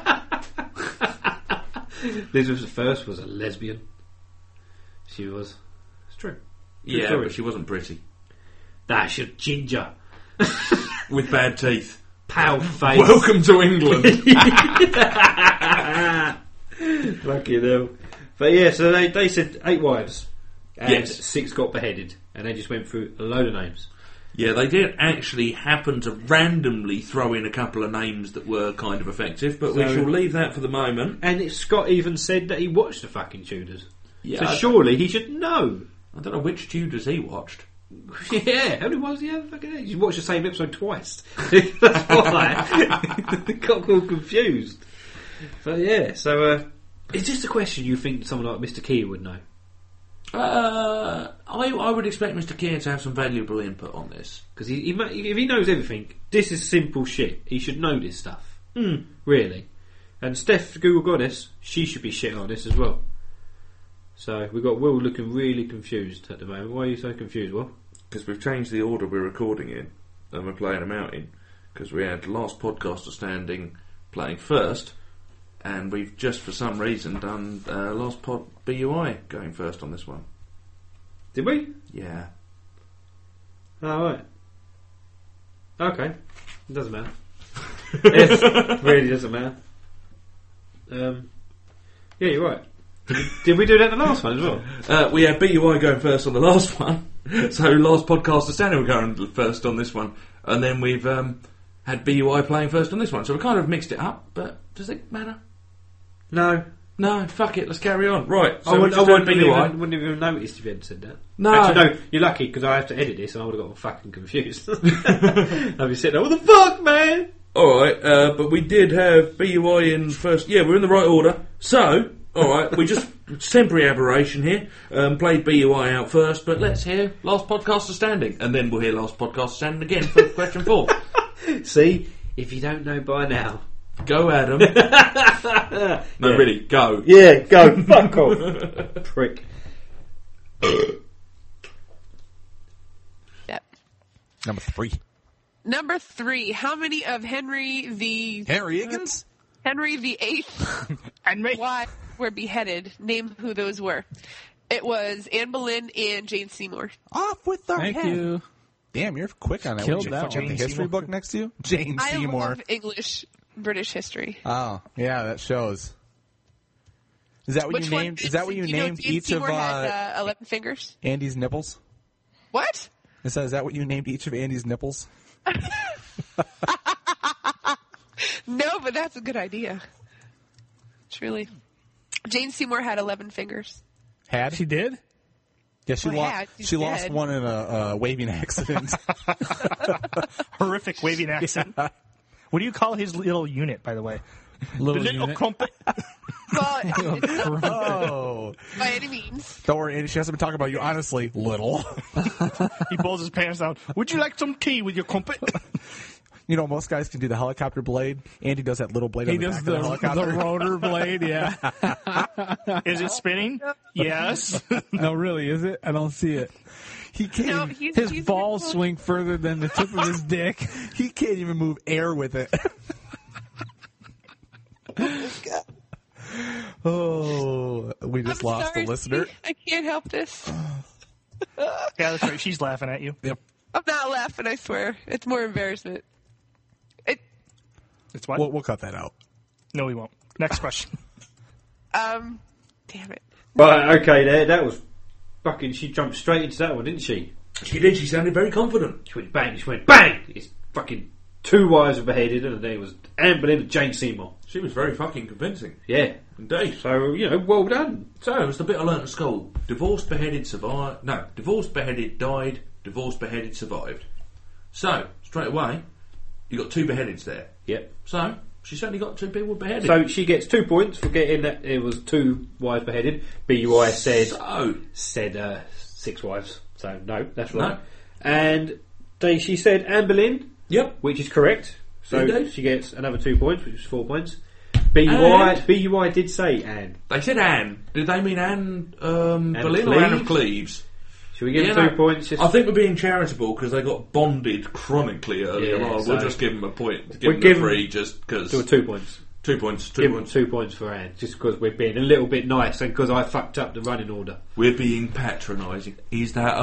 Elizabeth the First was a lesbian. She was. It's true. True Yeah, story. but she wasn't pretty. That's your ginger. With bad teeth. Pale face. Welcome to England. Lucky them. But yeah, so they, they said eight wives. And Yes. six got beheaded. And they just went through a load of names. Yeah, they did actually happen to randomly throw in a couple of names that were kind of effective, but we So- shall leave that for the moment. And it, Scott even said that he watched the fucking Tudors. Yeah, so I- surely he should know. I don't know which Tudors he watched. Yeah, how many ones do you have? Fucking you watched the same episode twice. That's why. Got all confused. So yeah, so uh, is this a question you think someone like Mister Key would know? Uh, I, I would expect Mister Keir to have some valuable input on this. Because he, he, ma- if he knows everything, this is simple shit. He should know this stuff. Hmm. Really. And Steph, the Google Goddess, she should be shit on this as well. So we've got Will looking really confused at the moment. Why are you so confused, Will? Because we've changed the order we're recording in, and we're playing them out in. Because we had Last Podcaster Standing playing first, and we've just for some reason done uh, Last Pod B U I going first on this one. Did we? Yeah. Oh, right. Okay. It doesn't matter. It really doesn't matter. Um, yeah, you're right. Did we, did we do that in the last one as well? Uh, we had B U I going first on the last one, so Last Podcaster Standing were going first on this one, and then we've um, had B U I playing first on this one, so we kind of mixed it up, but does it matter? No. No, fuck it, let's carry on. Right, so I, we would, I just wouldn't, had have B U I. even, wouldn't have even noticed if you hadn't said that. No. Actually, no, you're lucky because I have to edit this and I would have got fucking confused. I'd be sitting there, what the fuck, man? All right, uh, but we did have B U I in first. Yeah, we're in the right order. So, all right, we just temporary aberration here. Um, played B U I out first, but let's hear Last Podcaster Standing, and then we'll hear Last Podcaster Standing again for question four. See, if you don't know by now, go Adam. No, Yeah. really, go. Yeah, go. Fuck off, prick. Yep. Number three. Number three. How many of Henry the Henry Higgins? Henry the Eighth wives were beheaded? Name who those were. It was Anne Boleyn and Jane Seymour. Off with their Thank head. you. Damn, you're quick on that. Killed Would you that fucking one. have the history book next to you? Jane I Seymour. love English, British history. Oh, yeah, that shows. Is that what Which you one named? did- Is that what you you know named Jane each Seymour of had, uh, uh, eleven fingers? Andy's nipples? What? Is that, is that what you named each of Andy's nipples? No, but that's a good idea. Truly. Jane Seymour had eleven fingers. Had she did? Yeah, she Well, lost. had. She's She lost dead. one in a uh, waving accident. Horrific waving accent. What do you call his little unit, by the way? Little the little unit? crumpet. Well, it's not Oh. by any means. Don't worry, Andy. She hasn't been talking about you honestly. Little. He pulls his pants down. Would you like some tea with your crumpet? You know, most guys can do the helicopter blade. Andy does that little blade He on the does back the, of the helicopter. the rotor blade, yeah. Is it spinning? Yes. No, really, is it? I don't see it. He can't. No, even- he's, His he's balls swing further than the tip of his dick. He can't even move air with it. Oh, we just I'm lost sorry, a listener. Steve. I can't help this. Yeah, that's right. She's laughing at you. Yep. I'm not laughing, I swear. It's more embarrassment. It, It's what? We'll, we'll cut that out. No, we won't. Next question. um, damn it. Right, okay, there. That was fucking. She jumped straight into that one, didn't she? She did. She sounded very confident. She went bang. She went bang. It's fucking two wives were beheaded, and there was Anne Boleyn and Jane Seymour. She was very fucking convincing. Yeah, indeed. So you know, well done. So it was the bit I learnt at school. Divorced, beheaded, survived. No, divorced, beheaded, died. Divorced, beheaded, survived. So straight away, you got two beheadeds there. Yep. So she certainly got two people beheaded. So she gets two points for getting that. It was two wives beheaded. B U I said so, said uh, six wives. So no, that's right. No. And they, she said Anne Boleyn. Yep, which is correct. So Indeed. she gets another two points, which is four points. B U I And- B U I did say Anne. They said Anne. Did they mean Anne um, Anne Boleyn or Cleves? Anne of Cleves? Should we give Yeah, them two no, points? Just I think we're being charitable because they got bonded chronically earlier Yeah, on. so- We'll just give them a point. Give We'll them give a three them- just because. do two points. Two points. Two Give points. them two points for Anne, just because we're being a little bit nice and because I fucked up the running order. We're being patronising. Is that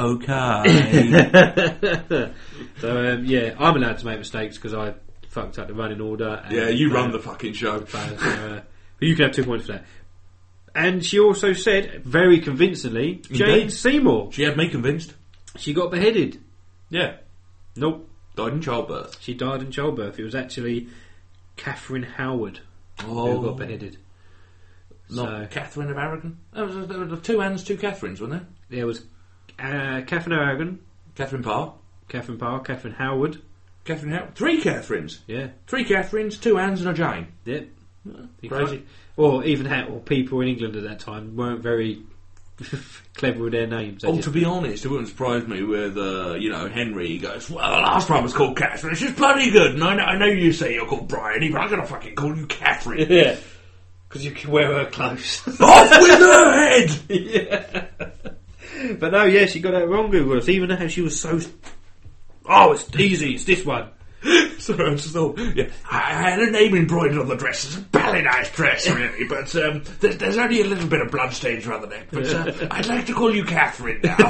okay? So um, yeah, I'm allowed to make mistakes because I fucked up the running order. And yeah, you run uh, the fucking show. So, uh, but you can have two points for that. And she also said, very convincingly, Jane Indeed. Seymour. She had me convinced. She got beheaded. Yeah. Nope. Died in childbirth. She died in childbirth. It was actually Catherine Howard Oh. who got beheaded. Not So- Catherine of Aragon. There was, there were two Annes, two Catherines, weren't there? There was uh, Catherine Aragon, Catherine Parr. Catherine Parr, Catherine Howard. Catherine Howard. Three Catherines. Yeah. Three Catherines, two Annes and a Jane. Yep. You Crazy. can't- Or even how or people in England at that time weren't very clever with their names. They Oh, just- to be honest, it wouldn't surprise me with, uh, you know, Henry goes, well, the last one was called Catherine. She's bloody good. And I know, I know you say you're called Bryony, but I'm going to fucking call you Catherine. Yeah. Because you can wear her clothes. Off with her head! Yeah. But no, yeah, she got that wrong. It was even how she was so. Oh, it's easy. It's this one. Sorry, I'm just all, yeah. I I had a name embroidered on the dress. It's a bally nice dress, really, but um, there's, there's only a little bit of bloodstains around the neck. But uh, I'd like to call you Catherine now.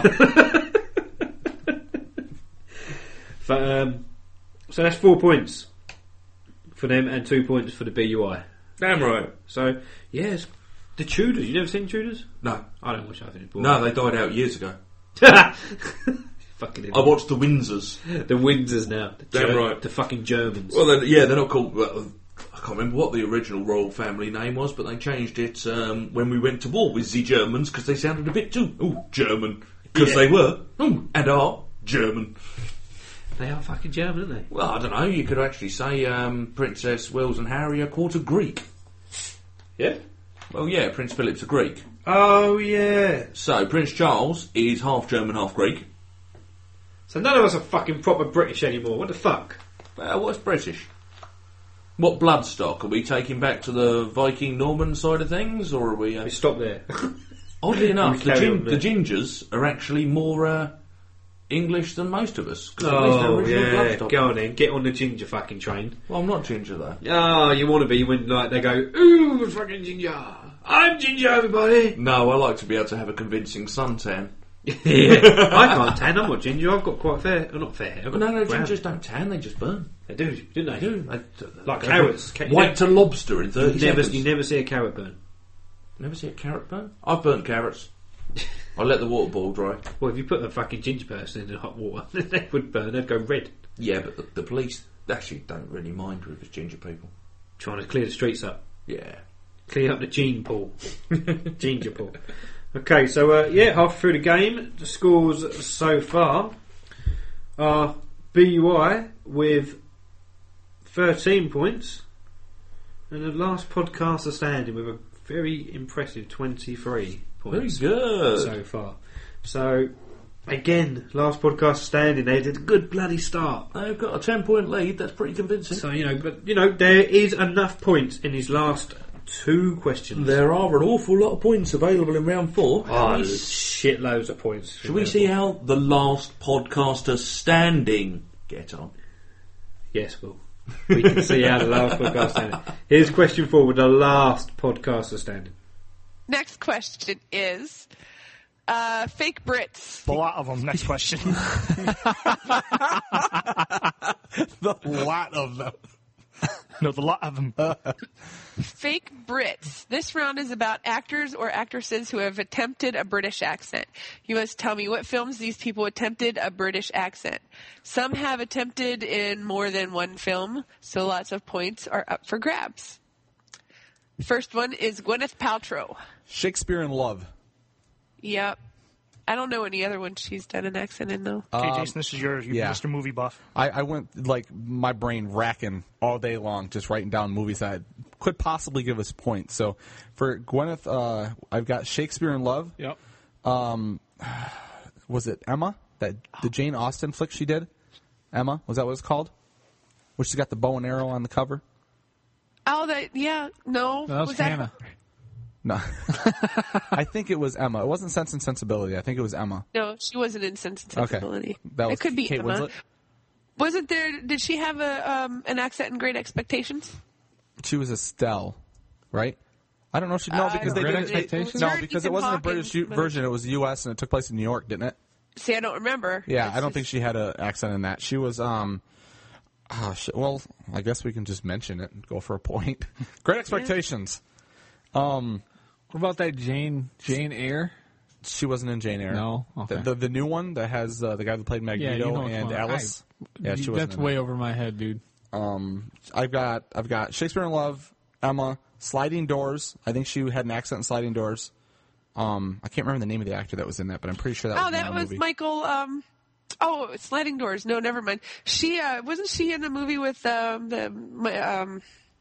But, um, so that's four points for them and two points for the B U I. Damn right. So yes, the Tudors. You never seen Tudors? No. I don't watch that anymore. No, they died out years ago. Fucking I watched the Windsors. the Windsors now. The Damn Ger- right. The fucking Germans. Well, they're, yeah, they're not called. Well, I can't remember what the original royal family name was, but they changed it um, when we went to war with the Germans because they sounded a bit too ooh German because Yeah. they were ooh and are German. They are fucking German, aren't they? Well, I don't know. You could actually say um, Princess Wales and Harry are quarter Greek. Yeah? Well, yeah, Prince Philip's a Greek. Oh, yeah. So, Prince Charles is half German, half Greek. So none of us are fucking proper British anymore. What the fuck? Uh, what's British? What bloodstock? Are we taking back to the Viking Norman side of things, or are we... Uh... We stop there. Oddly enough, the, carry gin- on the there. gingers are actually more uh, English than most of us. 'Cause at least they're Oh, original yeah. bloodstock. Go on then. Get on the ginger fucking train. Well, I'm not ginger, though. Oh, you want to be when like they go, ooh, fucking ginger. I'm ginger, everybody. No, I like to be able to have a convincing suntan. Yeah. I can't tan. I'm not ginger. I've got quite fair. Well, not fair hair. I've got No, no, brown. gingers don't tan, they just burn. They do, didn't they? They do. They, Like they carrots. go Ca- you White never- to lobster in thirty you never, seconds. you never see a carrot burn. Never see a carrot burn? I've burnt carrots. I let the water boil dry. Well, if you put a fucking ginger person in the hot water, they would burn. They'd go red. Yeah, but the, the police actually don't really mind if it's ginger people. Trying to clear the streets up. Yeah. Clean up the gene pool. Ginger pool. Okay, so uh, yeah, half through the game, the scores so far are B U I with thirteen points, and the last podcaster standing with a very impressive twenty-three points. Very good. So far. So, again, last podcast standing, they did a good bloody start. They've got a ten point lead, that's pretty convincing. So, you know, but, you know, there is enough points in his last two questions. There are an awful lot of points available in round four. Oh, Shall we- shitloads of points. Shall we see how the last podcaster standing get on? Yes, Will. We can see how the last podcast standing. Here's question four with the last podcaster standing. Next question is uh, fake Brits. A lot of them. Next question. The lot of them. No, the lot of them. Fake Brits. This round is about actors or actresses who have attempted a British accent. You must tell me what films these people attempted a British accent. Some have attempted in more than one film, so lots of points are up for grabs. First one is Gwyneth Paltrow. Shakespeare in Love. Yep. I don't know any other ones she's done an accent in, though. Okay, Um, Jason, this is yours. You're yeah. Mister Movie Buff. I, I went, like, my brain racking all day long, just writing down movies that could possibly give us points. So, for Gwyneth, uh, I've got Shakespeare in Love. Yep. Um, was it Emma? That the Jane Austen flick she did? Emma? Was that what it's called? Where she's got the bow and arrow on the cover? Oh, that, yeah, no. That was, Hannah. No. I think it was Emma. It wasn't Sense and Sensibility. I think it was Emma. No, she wasn't in Sense and Sensibility. Okay. That was it could be Kate Emma. Winslet? Wasn't there? Did she have a um, an accent in Great Expectations? She was Estelle, right? I don't know. She, no, Uh, because they Great did it- Expectations? No, Her because Ethan it wasn't a Hawke British and- u- version. It was the U S and it took place in New York, didn't it? See, I don't remember. Yeah, It's I don't just- think she had an accent in that. She was, um, oh, shit. Well, I guess we can just mention it and go for a point. Great Expectations. Um, What about that Jane Jane Eyre? she wasn't in Jane Eyre. No? Okay. The, the the new one that has uh, the guy that played Magneto Yeah, you know which and one. Alice. I- yeah, she wasn't That's in way that. over my head, dude. Um, I've got I've got Shakespeare in Love, Emma, Sliding Doors. I think she had an accent in Sliding Doors. Um, I can't remember the name of the actor that was in that, but I'm pretty sure that Oh, was in that the was movie. Michael. Um, oh, Sliding Doors. No, never mind. She uh, wasn't she in a movie with um, the my, um.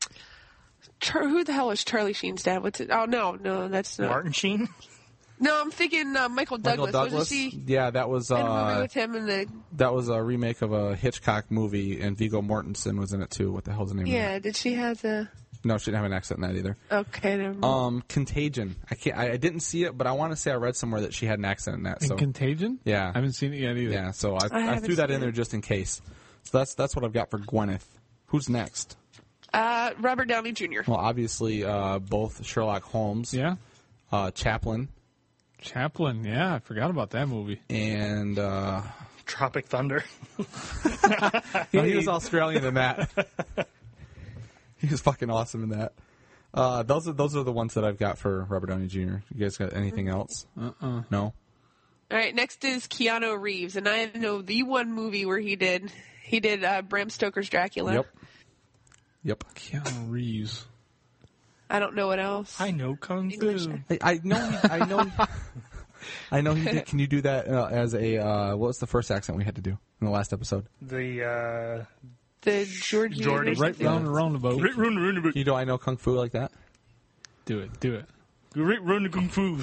Char- who the hell is Charlie Sheen's dad? What's it? Oh no, no, that's not. Martin Sheen. No, I'm thinking uh, Michael Douglas. Michael Douglas. Wasn't she Yeah, that was in a movie uh, with him in the? that was a remake of a Hitchcock movie, and Viggo Mortensen was in it too. What the hell's the name? of Yeah, did she have the? it? No, she didn't have an accent in that either. Okay, never mind. Um, Contagion. I can't. I, I didn't see it, but I want to say I read somewhere that she had an accent in that. In So Contagion? yeah, I haven't seen it yet either. yeah. So I, I I, haven't threw that seen in there it. just in case. So that's that's what I've got for Gwyneth. Who's next? Uh, Robert Downey Junior Well, obviously, uh, both Sherlock Holmes, Yeah. uh, Chaplin, Chaplin, yeah, I forgot about that movie. and uh, Tropic Thunder. no, he was Australian in that. He was fucking awesome in that. Uh, those are those are the ones that I've got for Robert Downey Junior You guys got anything else? Uh-uh. No. All right, next is Keanu Reeves, and I know the one movie where he did he did uh, Bram Stoker's Dracula. Yep. Yep. Keanu Reeves. I don't know what else. I know Kung English. Fu. I, I know. He, I know. I know he did. Can you do that uh, as a uh, what was the first accent we had to do in the last episode? The uh, The Georgie. Geordie. Right round and round the boat. Right round and round the boat. You know I know kung fu like that. Do it. Do it. Right round the kung fu.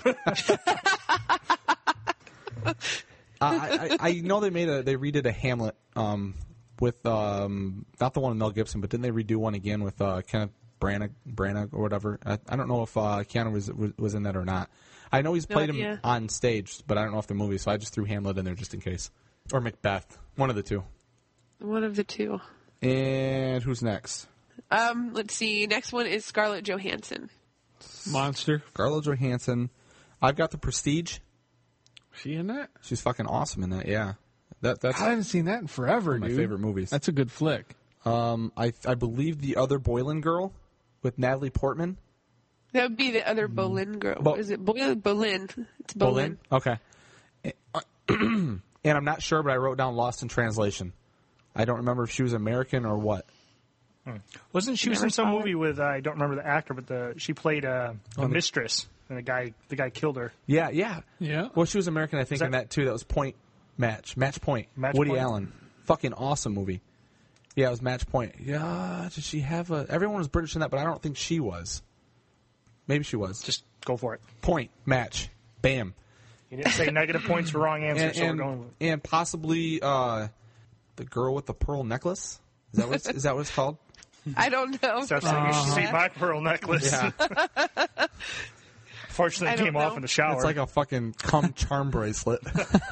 uh, I, I, I know they made a they redid a Hamlet um, with um, not the one with Mel Gibson, but didn't they redo one again with uh, Kenneth Branagh, Branagh or whatever? I, I don't know if uh, Keanu was, was was in that or not. I know he's No played idea. him on stage, but I don't know if the movie. So I just threw Hamlet in there just in case, or Macbeth, one of the two. One of the two. And who's next? Um, let's see. Next one is Scarlett Johansson. Monster. Scarlett Johansson. I've got The Prestige. She in that? She's fucking awesome in that. Yeah, that that's I haven't seen that in forever, one of my dude. favorite movies. That's a good flick. Um, I I believe The Other Boylan Girl with Natalie Portman. That would be the other Boleyn girl. Bo- is it Boleyn? Boleyn. It's Boleyn. Okay. And I'm not sure, but I wrote down Lost in Translation. I don't remember if she was American or what. Hmm. Wasn't she was Never in some saw movie with uh, I don't remember the actor, but the she played uh, Oh, a the- mistress, and the guy the guy killed her. Yeah, yeah. Yeah. Well, she was American, I think, that- in that too. That was Point Match. Match Point. Match Woody Point? Allen. Fucking awesome movie. Yeah, it was Match Point. Yeah, did she have a... Everyone was British in that, but I don't think she was. Maybe she was. Just go for it. Point. Match. Bam. You didn't say negative points for wrong answer, And, so we're and, going with and possibly uh, the girl with the pearl necklace. Is that what it's, is that what it's called? I don't know. So uh, you should see my pearl necklace. Yeah. Fortunately, I it don't came off know. in the shower. It's like a fucking cum charm bracelet.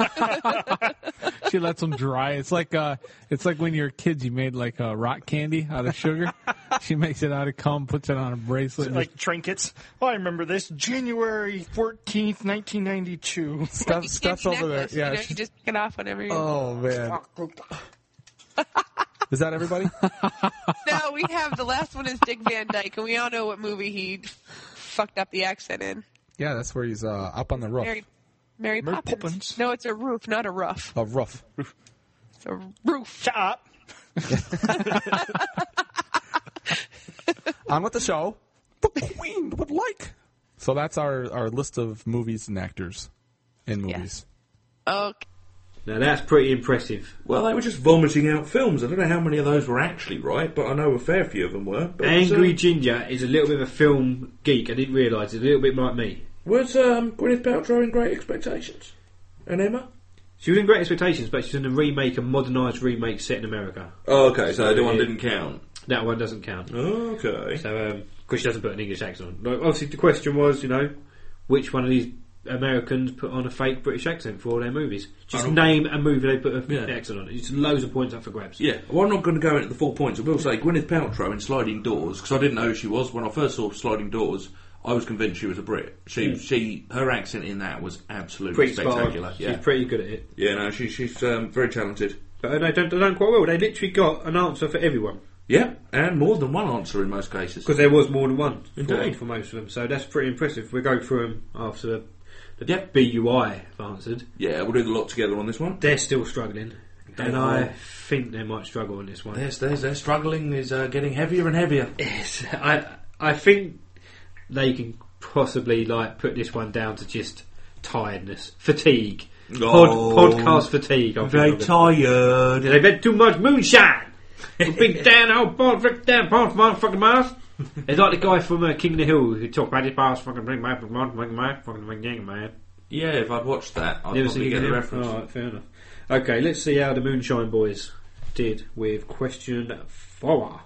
She lets them dry. It's like uh, it's like when you're kids, you made like uh, rock candy out of sugar. She makes it out of cum, puts it on a bracelet. and like trinkets. Oh, I remember this. January fourteenth, nineteen ninety-two. Stuff, stuff's over there. Necklace, Yeah. you, know, she's- you just pick it off whenever you. Oh man. Is that everybody? No, we have the last one is Dick Van Dyke, and we all know what movie he fucked up the accent in. Yeah, that's where he's uh, up on the roof. Mary, Mary, Mary Poppins. Poppins. No, it's a roof, not a rough. A roof. It's a roof. Shut up. On with the show. The Queen would like. So that's our, our list of movies and actors in movies. Okay. Now that's pretty impressive. Well, they were just vomiting out films. I don't know how many of those were actually right, but I know a fair few of them were. But Angry uh, Ginger is a little bit of a film geek. I didn't realise it's a little bit like me. was um, Gwyneth Paltrow in Great Expectations? And Emma? She was in Great Expectations, but she's in a remake, a modernised remake set in America. Oh, okay, so, So the one it- didn't count. That one doesn't count. Okay. So, um, because she doesn't put an English accent on. Like, obviously, the question was, you know, which one of these Americans put on a fake British accent for all their movies? Just I don't- name a movie they put an Yeah. accent on. It's loads of points up for grabs. Yeah, well, I'm not going to go into the full points. I will say Gwyneth Paltrow in Sliding Doors, because I didn't know who she was. When I first saw Sliding Doors, I was convinced she was a Brit. She, Mm. she, her accent in that was absolutely Pretty spot on. spectacular. She's Yeah, pretty good at it. yeah, no, she, she's um, very talented. But uh, they done, they done quite well. They literally got an answer for everyone. Yeah, and more than one answer in most cases. Because there was more than one for, Indeed. for most of them. So that's pretty impressive. We'll go through them after the, the Yep. B U I have answered. Yeah, we'll do the lot together on this one. They're still struggling. And Oh. I think they might struggle on this one. There's, there's, their struggling is uh, getting heavier and heavier. Yes, I I think they can possibly like put this one down to just tiredness, fatigue, Oh. Pod, podcast fatigue. I think Very of it. tired. They've had too much moonshine. Big down, old ball, frick down, past motherfucking mouth. It's like the guy from uh, King of the Hill who talked about his past fucking bring my fucking man, fucking my fucking ring gang man. Yeah, if I'd watched that, I'd Never probably seen get King a of the reference. Hill? Alright, fair enough. Okay, let's see how the Moonshine Boys did with question four.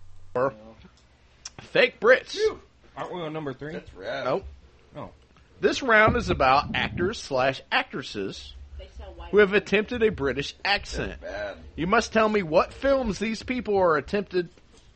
Fake Brits. Aren't we on number three? That's right. Nope. Oh. This round is about actors slash actresses who have attempted a British accent. You must tell me what films these people are attempted.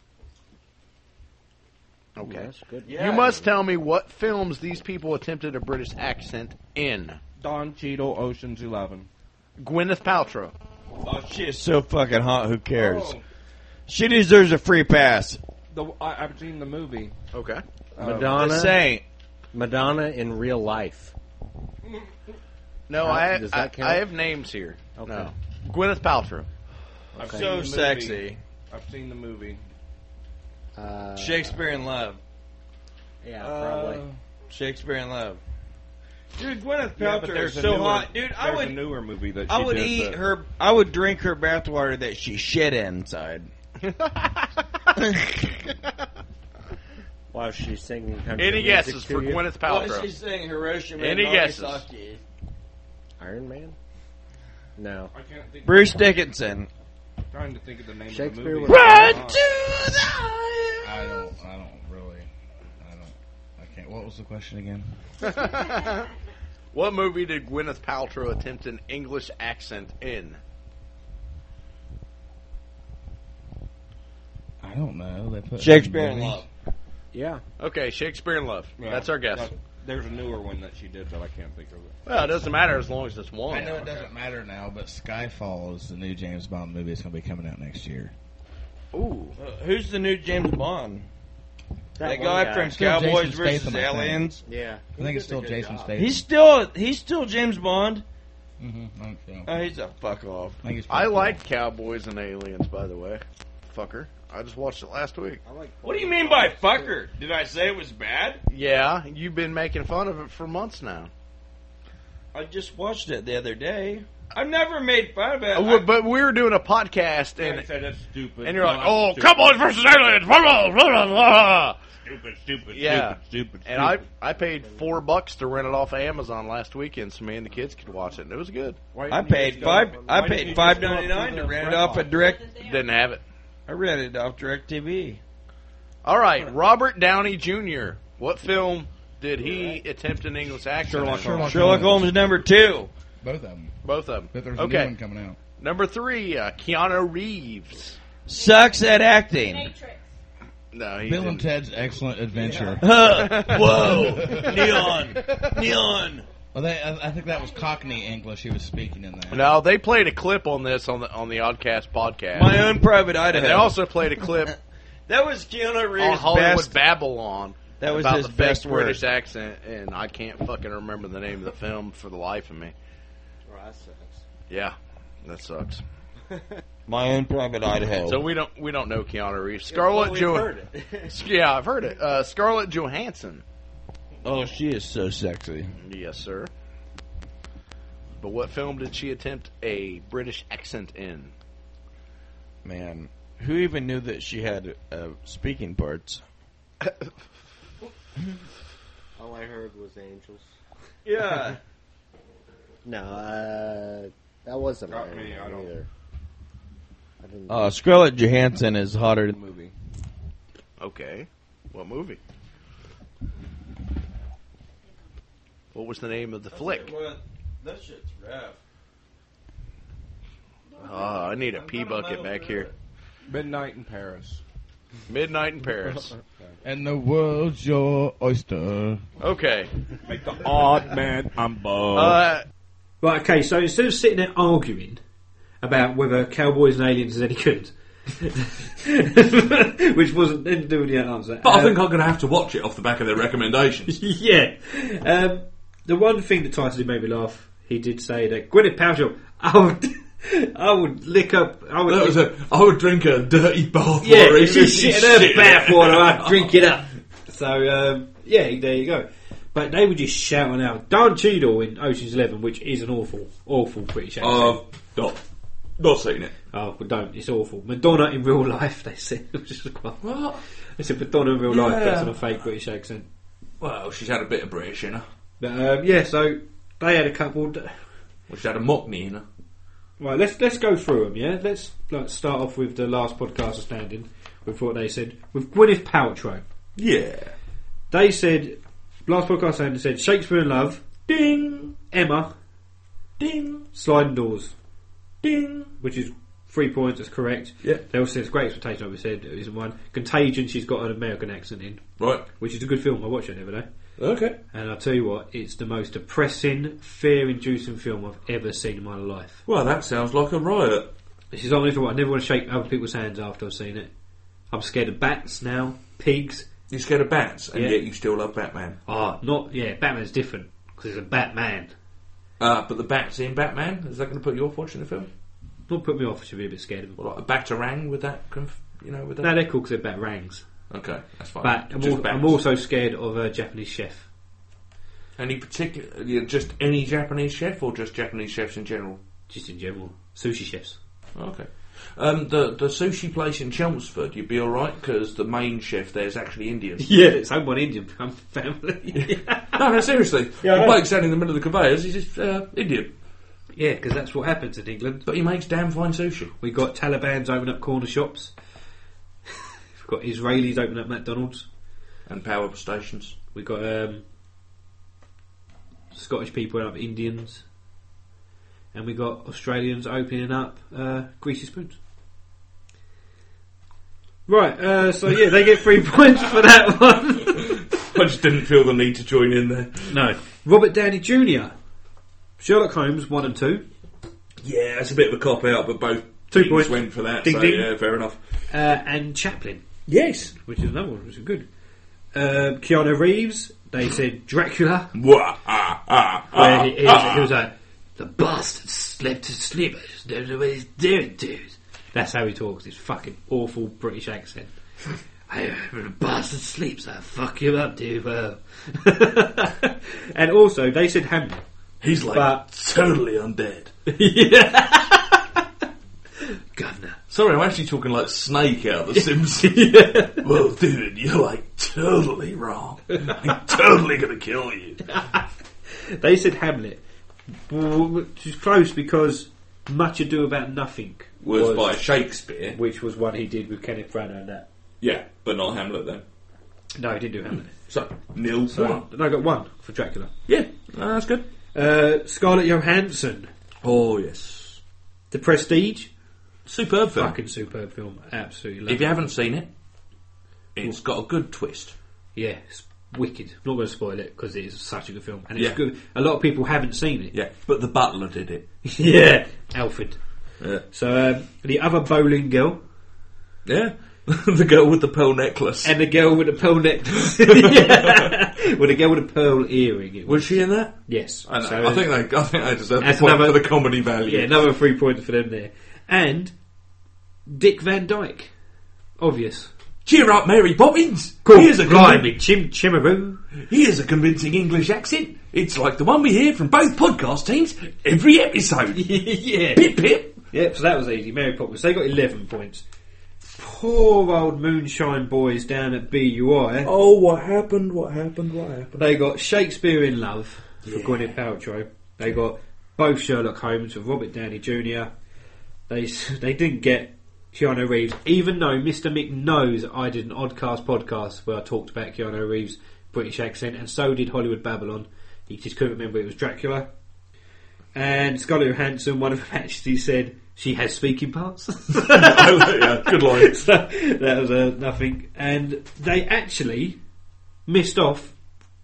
Okay. That's good. You must tell me what films these people attempted a British accent in. Don Cheadle, Ocean's Eleven. Gwyneth Paltrow. Oh, she is so fucking hot. Who cares? She deserves a free pass. The, I, I've seen the movie. Okay. Uh, Madonna. The Saint. Madonna in real life. No, How- I, does I, that count? I have names here. Okay. No. Gwyneth Paltrow. I've Okay. seen So the movie. sexy. I've seen the movie. Uh, Shakespeare in Love. Yeah, Uh, probably. Shakespeare in Love. Dude, Gwyneth Yeah, but Paltrow there's is a so newer- hot. Dude, I there's would a newer movie that I she would did eat that- her. I would drink her bathwater that she shit inside. While she's singing country Any music guesses to for you? Gwyneth Paltrow? While she's saying Hiroshima. Any and guesses? Nagasaki. Iron Man? No. I can't think. Bruce Dickinson. I'm trying to think of the name Shakespeare of was- the movie. Run Uh, to the I don't. I don't really. I don't. I can't. What was the question again? What movie did Gwyneth Paltrow attempt an English accent in? I don't know. They put Shakespeare in movies. Love. Yeah. Okay, Shakespeare in Love. yeah, That's our guess. uh, There's a newer one that she did that I can't think of it. Well, it doesn't matter as long as it's one. I know it doesn't matter now, but Skyfall is the new James Bond movie. It's going to be coming out next year. Ooh. Uh, who's the new James Bond? That That one guy guy. from Still Cowboys Jason versus Statham, I think. Aliens. Yeah. I think it's still Jason Statham. He's still he's still James Bond. Mm-hmm. I think so. Oh, he's a fuck off. I think he's I pretty like Cowboys and Aliens, by the way. Fucker. I just watched it last week. I like What do you mean by fucker? Did I say it was bad? Yeah, you've been making fun of it for months now. I just watched it the other day. I've never made fun of it. Uh, I- But we were doing a podcast, And I and said that's stupid. and you're like, No, oh, stupid. Cowboys versus Aliens! Blah, blah, blah, blah, blah. Stupid, stupid, Yeah. stupid, stupid. And I I paid four bucks to rent it off of Amazon last weekend so me and the kids could watch it, and it was good. Why I didn't you paid just five. go- I why didn't paid you five just go up ninety nine to the rent it Red off Box? at Direct. Didn't have it. I rented it off Direct T V. All right, Robert Downey Junior What film did he attempt an English accent? Sherlock in? Holmes. Sherlock Holmes number two. Both of them. Both of them. But there's a new Okay. one coming out. Number three, uh, Keanu Reeves. Sucks at acting. No, he Bill didn't. and Ted's Excellent Adventure. Whoa, neon, neon. Well, they, I, I think that was Cockney English he was speaking in that. No, they played a clip on this on the on the Oddcast podcast. My own private And Idaho. they also played a clip That was Keanu on Reeves' Hollywood best. Babylon. That was about his the fake best word. British accent, and I can't fucking remember the name of the film for the life of me. Well, that sucks. Yeah, that sucks. My own private Idaho. So we don't we don't know Keanu Reeves. well, Scarlett we've Jo- heard it. Yeah, I've heard it. Uh, Scarlett Johansson. Oh, she is so sexy. Yes, sir. But what film did she attempt a British accent in? Man, who even knew that she had uh, speaking parts? All I heard was angels. Yeah. No, uh, that wasn't Not Iron me, I Man don't- either. I didn't. Uh, Scarlett Johansson is hotter than the movie. Okay. What movie? What was the name of the flick? That shit's rough. Oh, I need a pee bucket back here. Midnight in Paris. Midnight in Paris. And the world's your oyster. Okay. Make the odd man humble. Uh, Right, okay, so instead of sitting there arguing about whether Cowboys and Aliens is any good, which wasn't didn't do with the answer. But I um, think I'm going to have to watch it off the back of their recommendations. yeah. Um, the one thing that Tyson made me laugh, he did say that Gwyneth Paltrow, I would, I would lick up. I would. That was a, I would drink a dirty bath yeah, water. if even she's if shitting her shit. bathwater, I'd drink it up. So um, yeah, there you go. But they were just shouting out Don Cheadle in Ocean's Eleven, which is an awful, awful British accent. I've not, not seen it. Oh, well, don't. It's awful. Madonna in real life, they said. It was just quite, What? they said Madonna in real life Yeah. gets on a fake British accent. Well, she's had a bit of British in her. But um, yeah, so they had a couple. D- Well, she had a Mockney in her. right, let's let's go through them. Yeah, let's like start off with the last podcast of standing with what they said with Gwyneth Paltrow. Yeah. They said last podcast standing said Shakespeare in Love, ding, Emma, ding, Sliding Doors, ding, which is three points. That's correct. Yeah. They also said Great Expectation. Obviously, said it isn't one. Contagion. She's got an American accent in. Right. Which is a good film. I watched it the other day. Okay. And I'll tell you what, it's the most depressing, fear-inducing film I've ever seen in my life. Well, that sounds like a riot. This is honestly what I never want to shake other people's hands after I've seen it. I'm scared of bats now, pigs. You're scared of bats, and Yeah. yet you still love Batman. Ah, not yeah. Batman's different because it's a Batman. Uh, but the bats in Batman, is that going to put you off watching the film? Not put me off. I should be a bit scared of them. Well, like a batarang with that, conf- you know, with that. No, they're cool because they're batarangs. Okay, that's fine. But I'm, Just al- bats. I'm also scared of a Japanese chef. Any particular, yeah, just any Japanese chef, or just Japanese chefs in general? Just in general, sushi chefs. Okay. Um, the the sushi place in Chelmsford, you'd be all right because the main chef there is actually Indian. Yeah, it's owned by an Indian family. No, no, seriously. Yeah, I the know. bloke standing in the middle of the conveyors, he's just uh, Indian. Yeah, because that's what happens in England. But he makes damn fine sushi. We got Taliban's open up corner shops. We've got Israelis open up McDonald's and power stations. We've got um, Scottish people opening up Indians, and we got Australians opening up uh, greasy spoons. Right, uh, so yeah, they get three points for that one. I just didn't feel the need to join in there. No. Robert Downey Junior Sherlock Holmes one and two. Yeah, it's a bit of a cop out, but both Two teams points. went for that. Ding, so ding. yeah, fair enough. Uh, and Chaplin. Yes, which is another one which is good. Uh, Keanu Reeves. They said Dracula. Wah, ah, ah, Where ah, he, he, ah. was, he was like, the bastard slept asleep. I just don't know what he's doing, dude. That's how he talks. His fucking awful British accent. I, when a bastard sleeps, I fuck you up, dude. Well. And also, they said Hamlet. He's like But- totally undead. Yeah. Governor. Sorry, I'm actually talking like Snake out of The Simpsons. Well, dude, you're like totally wrong. I'm totally gonna kill you. They said Hamlet, which is close because Much Ado About Nothing Was by Shakespeare. which was one he did with Kenneth Branagh and that. Yeah, but not Hamlet then. No, he didn't do Hamlet. So, nil So, one. no, I got one for Dracula. Yeah, no, that's good. Uh, Scarlett Johansson, Oh, yes. The Prestige. Superb film. Fucking superb film. Absolutely love If you it. haven't seen it, it's got a good twist. Yeah, it's wicked. I'm not going to spoil it because it is such a good film. And it's Yeah. good. A lot of people haven't seen it. Yeah, but the butler did it. Yeah, Alfred. Yeah. So, um, the other bowling girl. Yeah. The girl with the pearl necklace. And the girl with the pearl necklace. Yeah. Well, the girl with the pearl earring. It was. Was she in that? Yes. I, know. So, I think they. I think they deserve the that's point another- for the comedy value. Yeah, another three points for them there. And Dick Van Dyke. Obvious. Cheer up, Mary Poppins. Cool. Here's a Blimey, Chim Chimaroo. Here's a convincing English accent. It's like the one we hear from both podcast teams every episode. Yeah. Pip pip. Yep, so that was easy. Mary Poppins. They got eleven points. Poor old Moonshine Boys down at B U I. Oh, what happened? What happened? What happened? They got Shakespeare in Love for Yeah. Gwyneth Paltrow. They got both Sherlock Holmes for Robert Downey Junior They they didn't get Keanu Reeves, even though Mister Mick knows I did an Oddcast podcast where I talked about Keanu Reeves' British accent, and so did Hollywood Babylon. He just couldn't remember it was Dracula. And Scarlett Johansson, one of them actually said she has speaking parts. Yeah, good line. So that was uh, nothing. And they actually missed off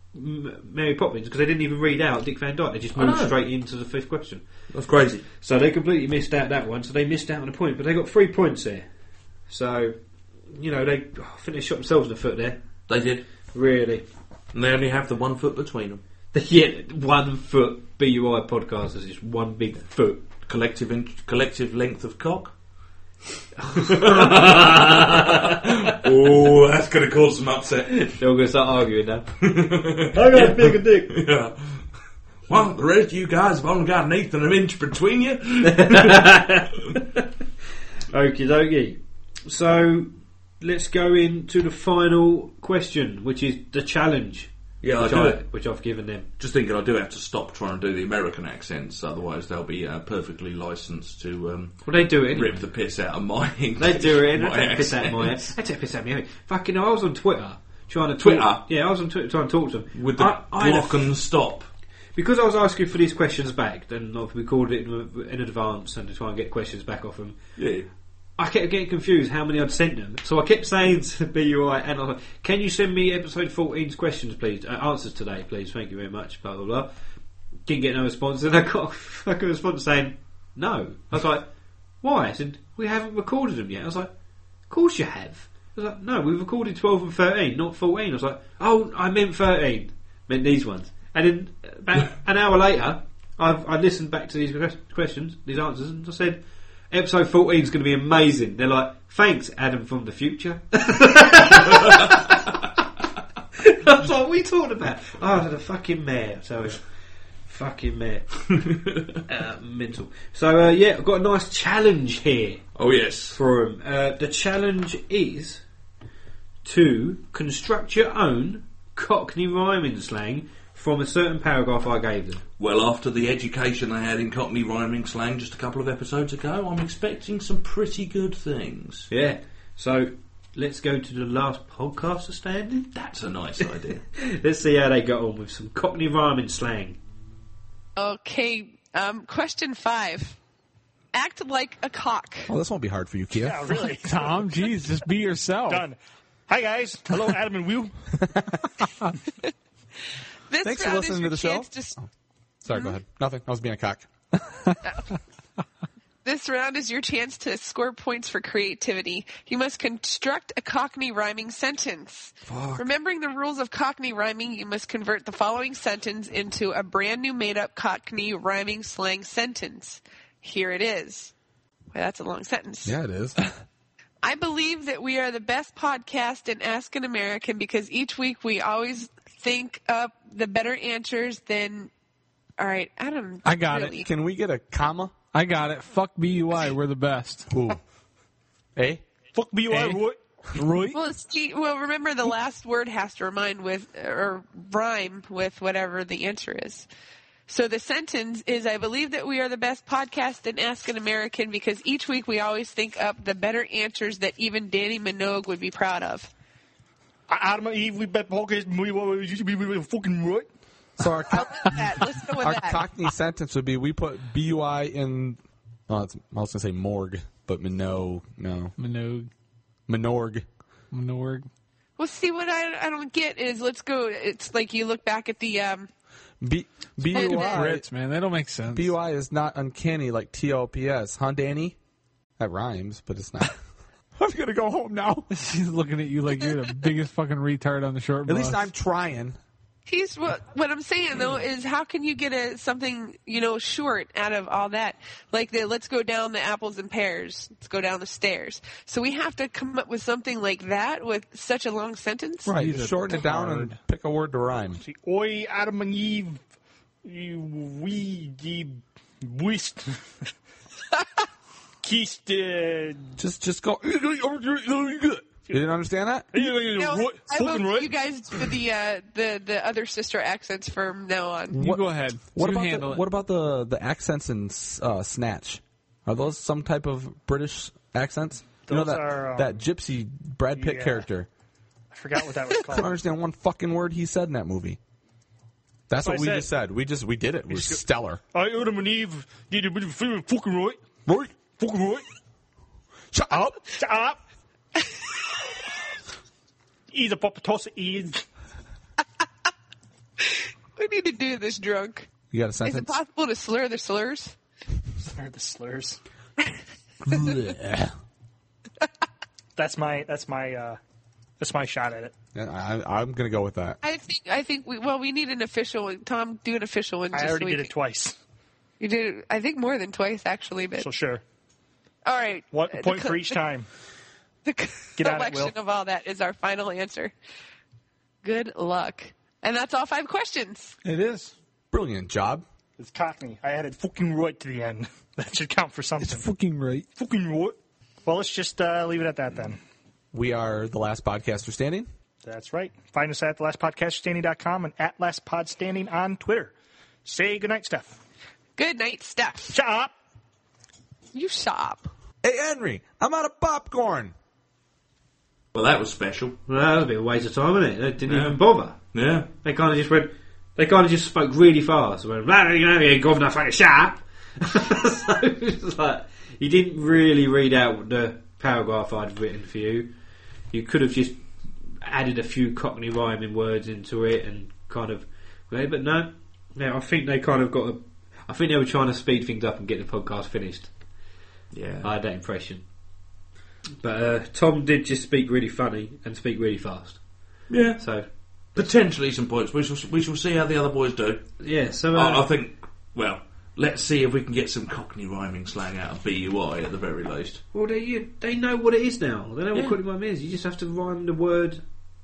M- Mary Poppins because they didn't even read out Dick Van Dyke. They just I moved know. straight into the fifth question. That's crazy. So they completely missed out that one. So they missed out on a point, but they got three points there. So, you know, they oh, I think they shot themselves in the foot there. They did. Really. And they only have the one foot between them. Yeah, one foot B U I podcast is just one big foot. Collective in- collective length of cock. Oh, that's going to cause some upset. They're all going to start arguing now. I got a bigger dick. Yeah. Well, the rest of you guys have only got an eighth of an inch between you. Okie dokie. So, let's go into the final question, which is the challenge. Yeah, which, I do I, it. which I've given them. Just thinking, I do have to stop trying to do the American accents, otherwise they'll be uh, perfectly licensed to um, Well, they do it anyway. rip the piss out of my English. They do it, and my they take piss out of my head. accents. They take piss out of me. Fucking, I was on Twitter trying to Twitter? Talk, yeah, I was on Twitter trying to talk to them With the I, I had a- block and stop. because I was asking for these questions back. Then I've recorded it in, in advance and to try and get questions back off them. Yeah. I kept getting confused how many I'd sent them. So I kept saying to B U I, and I was like, can you send me episode fourteen's questions, please? Uh, answers today, please. Thank you very much. Blah, blah, blah. Didn't get no response. Then I got like a response saying, no. I was like, why? I said, we haven't recorded them yet. I was like, of course you have. I was like, no, we've recorded twelve and thirteen, not fourteen. I was like, oh, I meant thirteen. Meant these ones. And then about an hour later, I've, I listened back to these questions, these answers, and I said, episode fourteen is going to be amazing. They're like, thanks, Adam from the future. I I was like, what are you talking about? Oh, the fucking mayor. So it's fucking mayor. uh, mental. So, uh, yeah, I've got a nice challenge here. Oh, yes. For him. Uh, the challenge is to construct your own Cockney rhyming slang from a certain paragraph I gave them. Well, after the education they had in Cockney rhyming slang just a couple of episodes ago, I'm expecting some pretty good things. Yeah. So, let's go to the last podcast standing. That's a nice idea. Let's see how they got on with some Cockney rhyming slang. Okay, um, question five. Act like a cock. Oh, this won't be hard for you, Kia. Yeah, really. Tom, jeez, just be yourself. Done. Hi, guys. Hello, Adam and Will. This Thanks for round listening is to your the show. chance to s- Oh, sorry, go ahead. Nothing. I was being a cock. This round is your chance to score points for creativity. You must construct a Cockney rhyming sentence. Fuck. Remembering the rules of Cockney rhyming, you must convert the following sentence into a brand new made-up Cockney rhyming slang sentence. Here it is. Well, that's a long sentence. Yeah, it is. I believe that we are the best podcast in Ask an American because each week we always think up the better answers than... All right, Adam. I got really. it. Can we get a comma? I got it. Fuck B U I. We're the best. Ooh. Eh? Fuck B U I, Eh? Roy. Roy? Well, see, well, remember the last word has to rhyme with or rhyme with whatever the answer is. So the sentence is, I believe that we are the best podcast in Ask an American because each week we always think up the better answers that even Danny Minogue would be proud of. Adam and Eve, we bet podcast. We were fucking Roy. So our, co- That. Let's go with our that. Cockney sentence would be, we put B U I in, well, it's, I was going to say morgue, but Minogue, no. Minogue. Minorg. Minorg. Well, see, what I, I don't get is, let's go, it's like you look back at the, um, B, B U I. Brits, man. They don't make sense. B U I is not uncanny like T O P S. Huh, Danny? That rhymes, but it's not. I'm going to go home now. She's looking at you like you're the biggest fucking retard on the short At bus. least I'm trying. He's what, what I'm saying though is how can you get a something you know short out of all that? Like the let's go down the apples and pears, let's go down the stairs. So we have to come up with something like that with such a long sentence. Right, He's a shorten it down tard. and pick a word to rhyme. See, Oi, Adam and Eve, you, we, ye, whist. Kissed, uh, Just, just go. You didn't understand that? You know, Roy, I fucking hope Roy. you guys do the uh, the the other sister accents from now on. You go ahead. What you about handle the, it. what about the the accents in uh, Snatch? Are those some type of British accents? You know Those that are, um, that gypsy Brad Pitt yeah. character. I forgot what that was I couldn't called. understand one fucking word he said in that movie. That's That's what what we I just said. We just we did it. We're just go- stellar. I, Adam and Eve, did a bit of fucking Roy. Roy, Fucking Roy. shut up. Shut up. He's a pop toss is. We need to do this drunk. You got a Is it sentence? possible to slur the slurs? Slur the slurs. Blech. That's my that's my uh that's my shot at it. Yeah, I, I'm gonna go with that. I think I think we well we need an official one. Tom, do an official one. I just already so we did can- it twice. You did it, I think more than twice actually, but So sure. all right. One Uh, point the, for each time. The Get on it, collection Will. of all that is our final answer. Good luck. And that's all five questions. It is. Brilliant job. It's Cockney. I added fucking right to the end. That should count for something. It's fucking right. fucking right. Well, let's just uh, leave it at that then. We are the last podcaster standing. That's right. Find us at the last podcast standing dot com and at lastpodstanding on Twitter. Say goodnight, Steph. Good night, Steph. Shut up. You shop. Hey Henry, I'm out of popcorn. Well, that was special. Well, that was a bit of a waste of time, wasn't it? They didn't Yeah. even bother. Yeah. They kind of just went. They kind of just spoke really fast. Went, blah, you know, you governor, fucking sharp. So it's like you didn't really read out the paragraph I'd written for you. You could have just added a few Cockney rhyming words into it and kind of, but no, no. I think they kind of got. A, I think they were trying to speed things up and get the podcast finished. Yeah. I had that impression. But uh, Tom did just speak really funny and speak really fast. Yeah. So Potentially some points. We shall we shall see how the other boys do. yeah. So uh, I, I think. Well, let's see if we can get some Cockney rhyming slang out of B U I at the very least. well, they you, they know what it is now. They know Yeah. what Cockney rhyme is. You just have to rhyme the word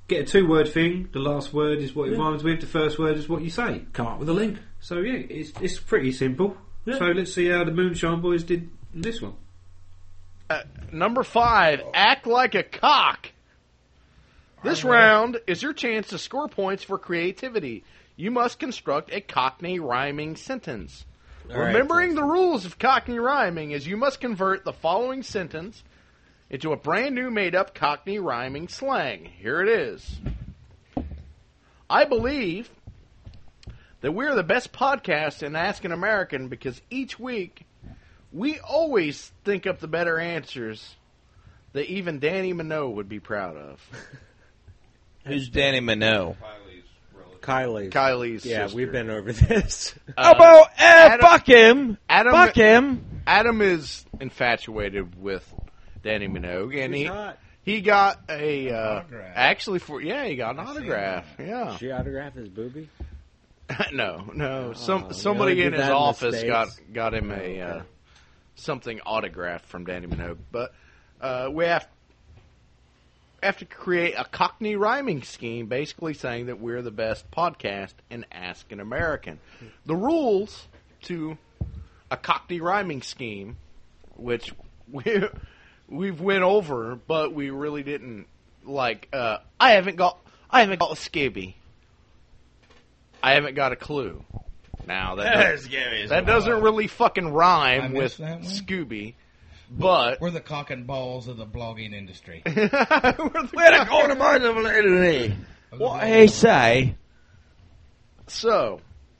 get a two-word thing. The last word is what it Yeah. rhymes with. The first word is what you say. Come up with a link. So yeah, it's it's pretty simple. Yeah. So let's see how the Moonshine Boys did in this one. Uh, number five, act like a cock. This round is your chance to score points for creativity. You must construct a Cockney rhyming sentence. All right, Remembering the rules of Cockney rhyming is you must convert the following sentence into a brand new made-up Cockney rhyming slang. Here it is. I believe that we're the best podcast in Ask an American because each week we always think up the better answers that even Danny Minogue would be proud of. Who's Danny Minogue? Kylie's. Kylie's Yeah, sister. we've been over this. Uh, about uh, Adam- fuck him? Adam, Fuck him. Adam is infatuated with Danny Minogue, and She's he hot. he got a uh, autograph. actually for yeah he got an autograph. Yeah, She autographed his boobie? no, no. Some Oh, somebody you in only did his that in the office States? got got him a Okay. uh, something autographed from Danny Minogue, but uh, we have have to create a Cockney rhyming scheme, basically saying that we're the best podcast in Ask an American. The rules to a Cockney rhyming scheme, which we we've went over, but we really didn't like. Uh, I haven't got I haven't got a Scooby. I haven't got a clue. Now that does, Scooby's that doesn't really fucking I rhyme missed with that one? Scooby, but We're the cock and balls of the blogging industry. we're the Where the corner boys of lady? What he say? So,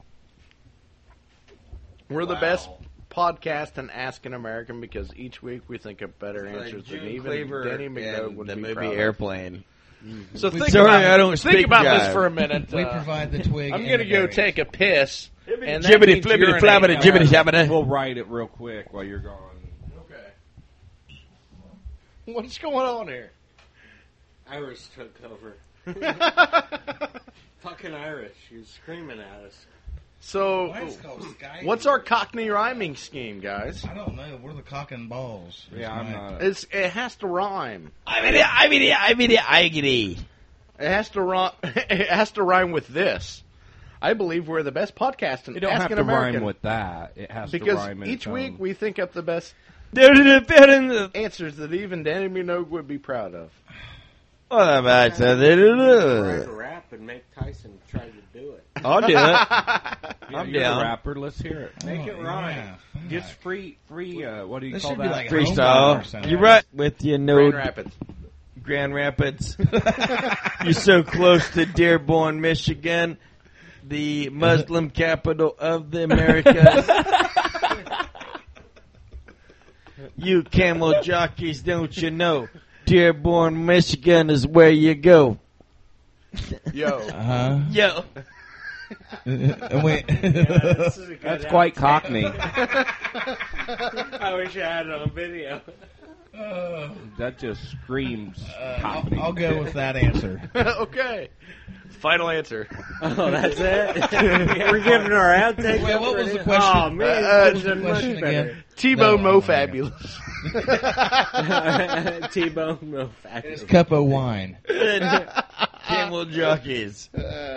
we're the best podcast in Ask an American because each week we think of better answers than even Danny McDough would the be movie proud of. Airplane. So think Sorry, about, I don't think speak about jive. this for a minute. We uh, provide the twig. I'm and going to the go berries. take a piss. And that Jibbity means flippity urinate. flabbity jibbity shabbity. We'll write it real quick while you're gone. Okay. What's going on here? Irish took over. Fucking Irish. She was screaming at us. So, Why is it called Sky? what's our Cockney rhyming scheme, guys? I don't know. We're the cock and balls. Yeah, I'm not. It's it has to rhyme. I mean, I mean, I mean, I mean, It has to rhyme. It has to rhyme with this. I believe we're the best podcast in It don't Ask have an to American. rhyme with that. It has because to rhyme in each its week own. we think up the best I answers that even Danny Minogue would be proud of. What about Write a that? rap and make Tyson try to do it. I'll do it. Yeah, I'm you're down. a rapper. Let's hear it. Make it Oh, rhyme. yeah, fuck. Just free, free. Uh, what do you This call should be that? like Homebound or Freestyle. something. You're right with your Grand node. Rapids. Grand Rapids. You're so close to Dearborn, Michigan, the Muslim capital of the Americas. You camel jockeys, don't you know? Dearborn, Michigan is where you go. Yo. Uh-huh. Yo. Wait. This is a good That's quite Cockney. I wish I had it on video. Uh, That just screams uh, I'll, Cockney. I'll go with that answer. Okay. Final answer. Oh, that's it? We're giving our outtake. Wait, what was already? the question? Oh, man. Uh, this is the much question better. again? T-Bone No, Mo oh, Fabulous. T-Bone Mo It's Fabulous. cup of wine. Camel jockeys.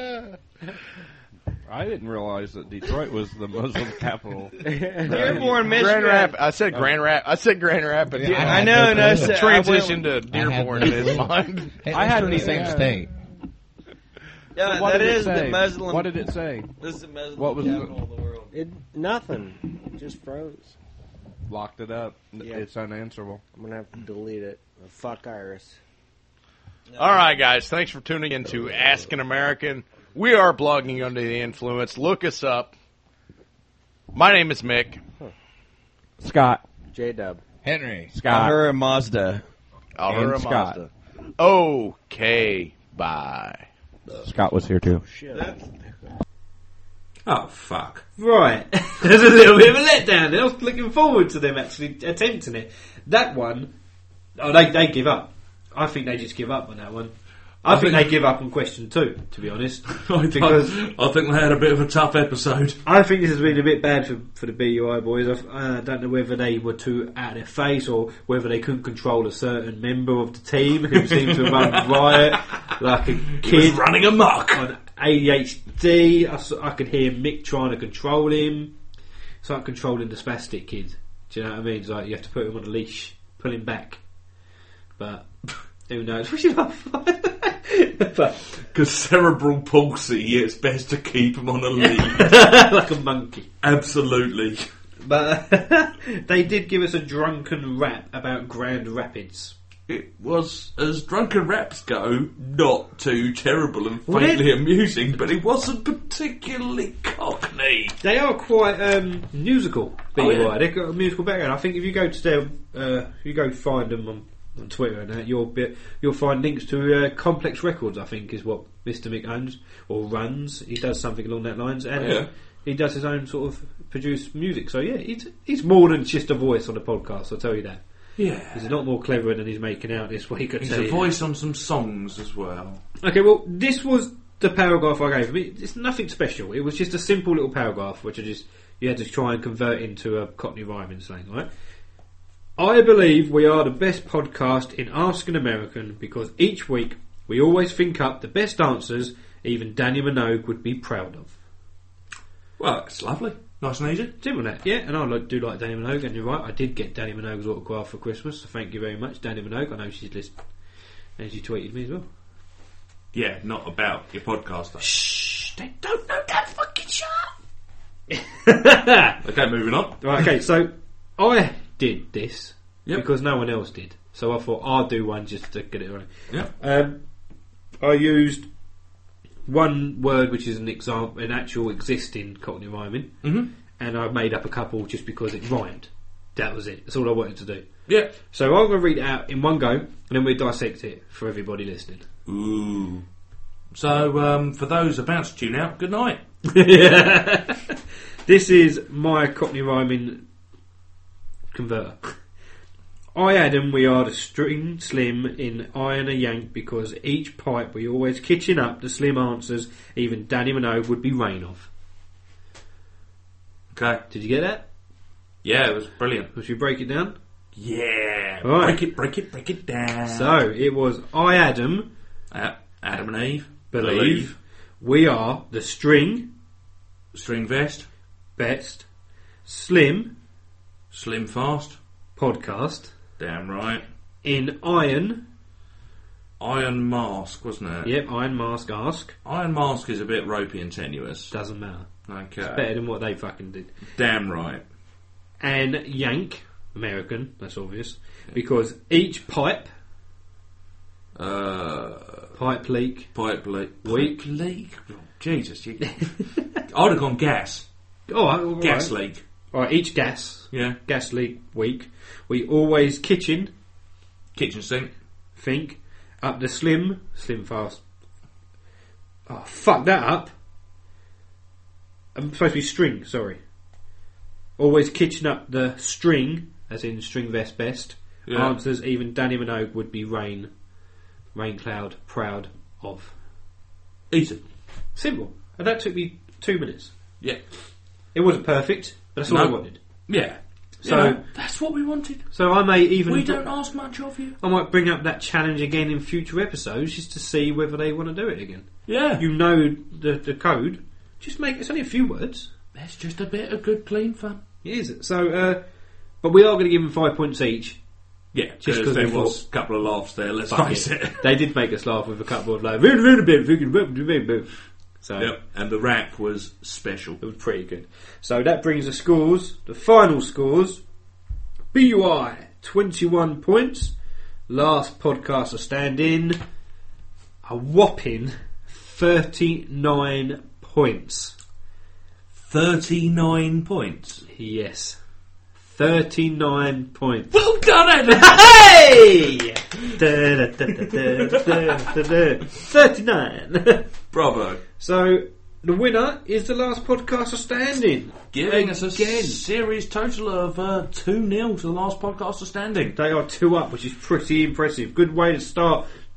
I didn't realize that Detroit was the Muslim capital. Dearborn, Michigan. Grand Rap. I said Grand Rap. I said Grand Rapids. Yeah, I know, and I said I Transition went- to Dearborn in his mind. Hey, I that's had from the the- same yeah. state. Yeah, What that did it is the say? Muslim. What did it say? This is the Muslim What was the- capital of the world. It, nothing. It just froze. Locked it up. Yeah. It's unanswerable. I'm going to have to delete it. Fuck Iris. All right, guys. Thanks for tuning in to Ask an American. We are blogging under the influence. Look us up. My name is Mick. Scott. J-Dub. Henry. Scott. Ahura Mazda. Ahura And Scott. Mazda. Okay. Bye. Scott was here too. Oh, fuck. Right. There's a little bit of a letdown there. I was looking forward to them actually attempting it. That one, oh, they, they give up. I think they just give up on that one. I, I think, think- they give up on question two, to be honest. I, because I think they had a bit of a tough episode. I think this has been a bit bad for, for the B U I boys. I uh, don't know whether they were too out of their face or whether they couldn't control a certain member of the team who seemed to run riot like a He kid was running amok. on A D H D. I, s- I could hear Mick trying to control him. It's like controlling the spastic kid. Do you know what I mean? It's like you have to put him on a leash, pull him back. But who knows? What you laugh Because cerebral palsy, it's best to keep him on a lead. like a monkey. Absolutely. But they did give us a drunken rap about Grand Rapids. It was, as drunken raps go, not too terrible and Well, faintly they- amusing, but it wasn't particularly cockney. They are quite um, musical, B U I. Oh, yeah. They've got a musical background. I think if you go to their, uh, if you go find them on, on Twitter and that, you'll be, you'll find links to uh, Complex Records. I think is what Mister Mick owns or runs. He does something along that lines, and Oh, yeah. uh, he does his own sort of produced music. So yeah, he's he's more than just a voice on a podcast. I'll tell you that. Yeah. He's a lot more clever than he's making out this week. I He's tell a you. voice on some songs as well. Okay, well, this was the paragraph I gave him. It- It's nothing special. It was just a simple little paragraph, which I just you had to try and convert into a Cockney rhyming slang, right? I believe we are the best podcast in Ask an American because each week we always think up the best answers even Danny Minogue would be proud of. Well, it's lovely. Nice and easy. Simple that, yeah, and I like, do like Danny Minogue, and you're right, I did get Danny Minogue's autograph for Christmas, so thank you very much, Danny Minogue. I know she's listening, and she tweeted me as well. Yeah, not about your podcast though. Shh, they don't know that fucking shit. Okay, moving on. Right, okay, so I did this Yep. because no one else did, so I thought I'd do one just to get it right. Yeah. Um, I used one word which is an example, an actual existing Cockney rhyming, Mhm. and I made up a couple just because it rhymed. That was it. That's all I wanted to do. Yeah. So I'm going to read it out in one go, and then we dissect it for everybody listening. Ooh. So, um, for those about to tune out, good night. This is my Cockney rhyming converter. I Adam, we are the string slim in iron a yank because each pipe we always kitchen up the slim answers even Danny Minogue would be rain of. Okay. Did you get that? Yeah, it was brilliant. Should we break it down? Yeah. Right. Break it, break it, break it down. So it was I Adam Uh, Adam and Eve. believe we are the string String vest. best slim Slim fast. podcast Damn right. in iron. Iron Mask, wasn't it? Yep, Iron Mask Ask. Iron Mask is a bit ropey and tenuous. Doesn't matter. Okay. It's better than what they fucking did. Damn right. And Yank, American, that's obvious, because each pipe, Uh, pipe leak, pipe leak. Weak. Pipe leak? Oh, Jesus. You... I'd have gone gas. oh, all right, Gas leak. All right, each gas, Yeah. gas leak week, we always kitchen, Kitchen sink. think, up the slim, slim fast. Oh, fuck that up. I'm supposed to be string, sorry. Always kitchen up the string, as in string vest best. Yeah. Answers even Danny Minogue would be rain, rain cloud, proud of. Easy. Simple. And that took me two minutes. Yeah. It wasn't perfect, but that's all No. I wanted. Yeah. So You know, that's what we wanted. so I may even We don't ask much of you. I might bring up that challenge again in future episodes just to see whether they want to do it again. Yeah. You know the the code. Just make it's only a few words. That's just a bit of good, clean fun. It is. So, uh, but we are going to give them five points each. Yeah, Just just 'cause there we was thought- a couple of laughs there, let's Fuck face it. They did make us laugh with a couple of like. So Yep, and the rap was special. it was pretty good. So that brings the scores, the final scores. B U I twenty-one points. Last podcaster stand-in a whopping thirty-nine points. thirty-nine points. Yes. thirty-nine points. Well done, Adam! Hey! Da, da, da, da, da, da, da. thirty-nine. Bravo. So, the winner is the last podcaster standing. Giving us a Again. series total of uh, two nil to the last podcaster standing. They are two up, which is pretty impressive. Good way to start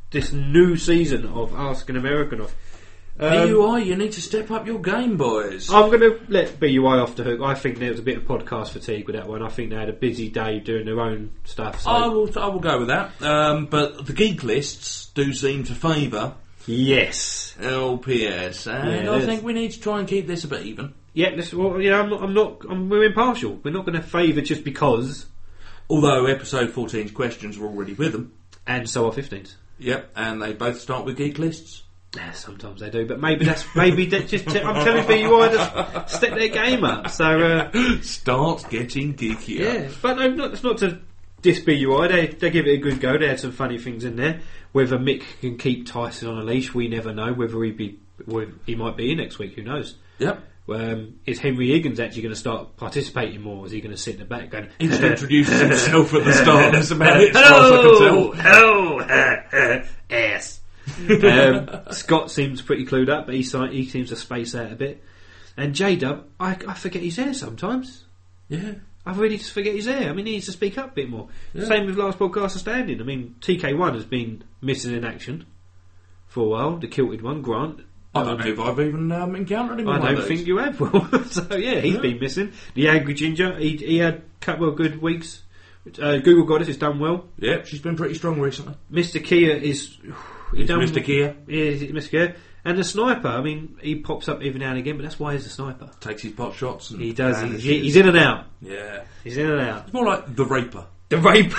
this new season of Ask an American off. Um, B U I, you need to step up your game, boys. I'm going to let B U I off the hook. I think there was a bit of podcast fatigue with that one. I think they had a busy day doing their own stuff. So. I will, I will go with that. Um, but the geek lists do seem to favour yes L P S, and yeah, I think we need to try and keep this a bit even. Yeah, this, well, you know, I'm not. I'm not I'm, we're impartial. We're not going to favour just because. Although episode fourteen's questions are already with them, and so are fifteen's. Yep, and they both start with geek lists. Yeah, sometimes they do, but maybe that's maybe that just. T- I'm telling B U I to step their game up. So uh, start getting geekier. Yeah, but no, not, it's not to diss B U I. They they give it a good go. They had some funny things in there. Whether Mick can keep Tyson on a leash, we never know. Whether he be, whether he might be in next week, who knows? Yep. Um, is Henry Higgins actually going to start participating more? Or is he going to sit in the back going? He just introduces himself at the start. That's about it. Hello, hello, ass. um, Scott seems pretty clued up, but he, he seems to space out a bit. And J-Dub, I, I forget he's there sometimes. Yeah. I really just forget he's there. I mean, he needs to speak up a bit more. Yeah. Same with Last Podcast of Standing. I mean, T K one has been missing in action for a while. The kilted one, Grant. I don't know if I've even um, encountered him. I in one don't of think those. you have, Will. So, yeah, he's Yeah. been missing. The Angry Ginger, he, he had a couple of good weeks. Uh, Google Goddess has done well. Yeah, she's been pretty strong recently. Mister Kia is... He Is done, Mister Kia? Yeah, Mister Kia. And the sniper, I mean, he pops up every now and again, but that's why he's a sniper. Takes his pot shots. And He does. He, vanishes. he- he's in and out. Yeah. He's in and out. It's more like the Raper. The Raper.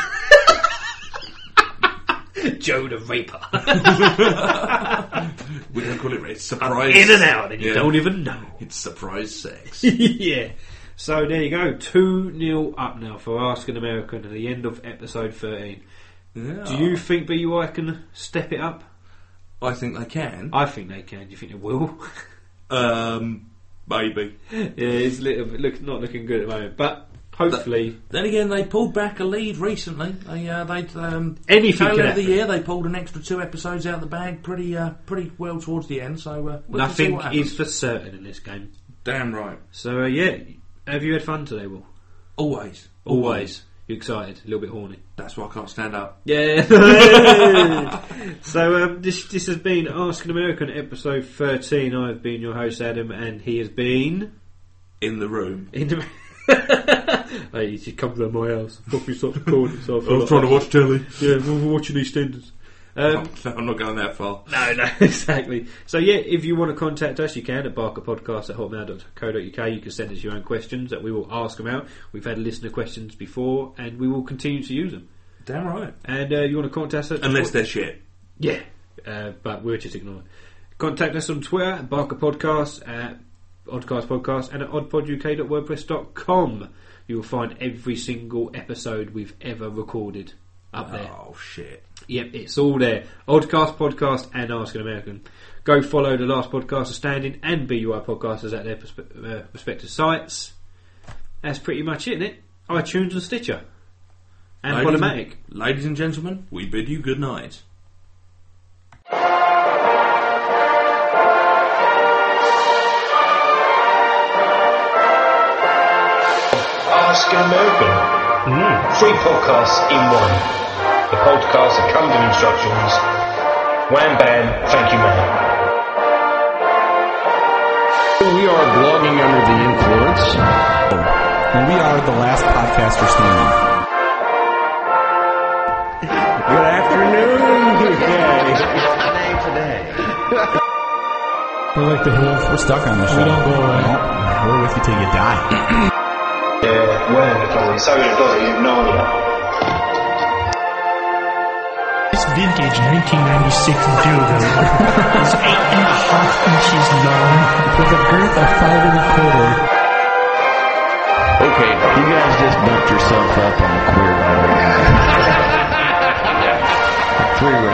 Joe the Raper. We don't call it it's surprise. In and out, and you don't even know. It's surprise sex. Yeah. So there you go. two nil up now for Ask an American at the end of episode thirteen. Yeah. Do you think B U I can step it up? I think they can. I think they can. Do you think they will? Um, maybe. Yeah, it's little, look, not looking good at the moment, but hopefully. Then again, they pulled back a lead recently. They uh, they um, Anything tail can end of the happen. year they pulled an extra two episodes out of the bag, pretty uh, pretty well towards the end. So uh, we'll have to see Nothing what happens. is for certain in this game. Damn right. So uh, yeah, have you had fun today, Will? Always, Always. You excited? A little bit horny. That's why I can't stand up. Yeah. So um, this this has been Ask an American episode thirteen. I've been your host Adam, and he has been in the room. In the hey, you should come to my house. Fuck me, stop recording. So I, I was trying to watch telly. Yeah, we're watching EastEnders. Um, I'm not going that far. No, no, exactly. So yeah, if you want to contact us, you can at barkerpodcast at hotmail dot co dot uk. You can send us your own questions that we will ask them out. We've had listener questions before, and we will continue to use them. Damn right. And uh, you want to contact us? Unless they're shit. Yeah, uh, but we'll just ignore it. Contact us on Twitter at Barker Podcast, at Oddcast Podcast, and at oddpoduk dot wordpress dot com. You will find every single episode we've ever recorded up there. Oh shit. Yep, it's all there. Oddcast Podcast and Ask an American. Go follow the Last Podcast of Standing and B U I Podcasters at their perspe- uh, respective sites. That's pretty much it, isn't it? iTunes and Stitcher. And ladies Podomatic. And, ladies and gentlemen, we bid you good night. Ask an American. Mm. Three podcasts in one. The podcast that comes with instructions. Wham bam, thank you man. We are blogging under the influence. And we are the last podcaster standing. Good afternoon, U K. Today, today. We're like the wolf. We're stuck on this show. We don't go away. No, we're with you till you die. Yeah, when? Because so many dollars, you have no idea. This vintage nineteen ninety-six Dugan is eight and a half inches long with a girth of five and a quarter. Okay, you guys just bumped yourself up on the queer ladder. Three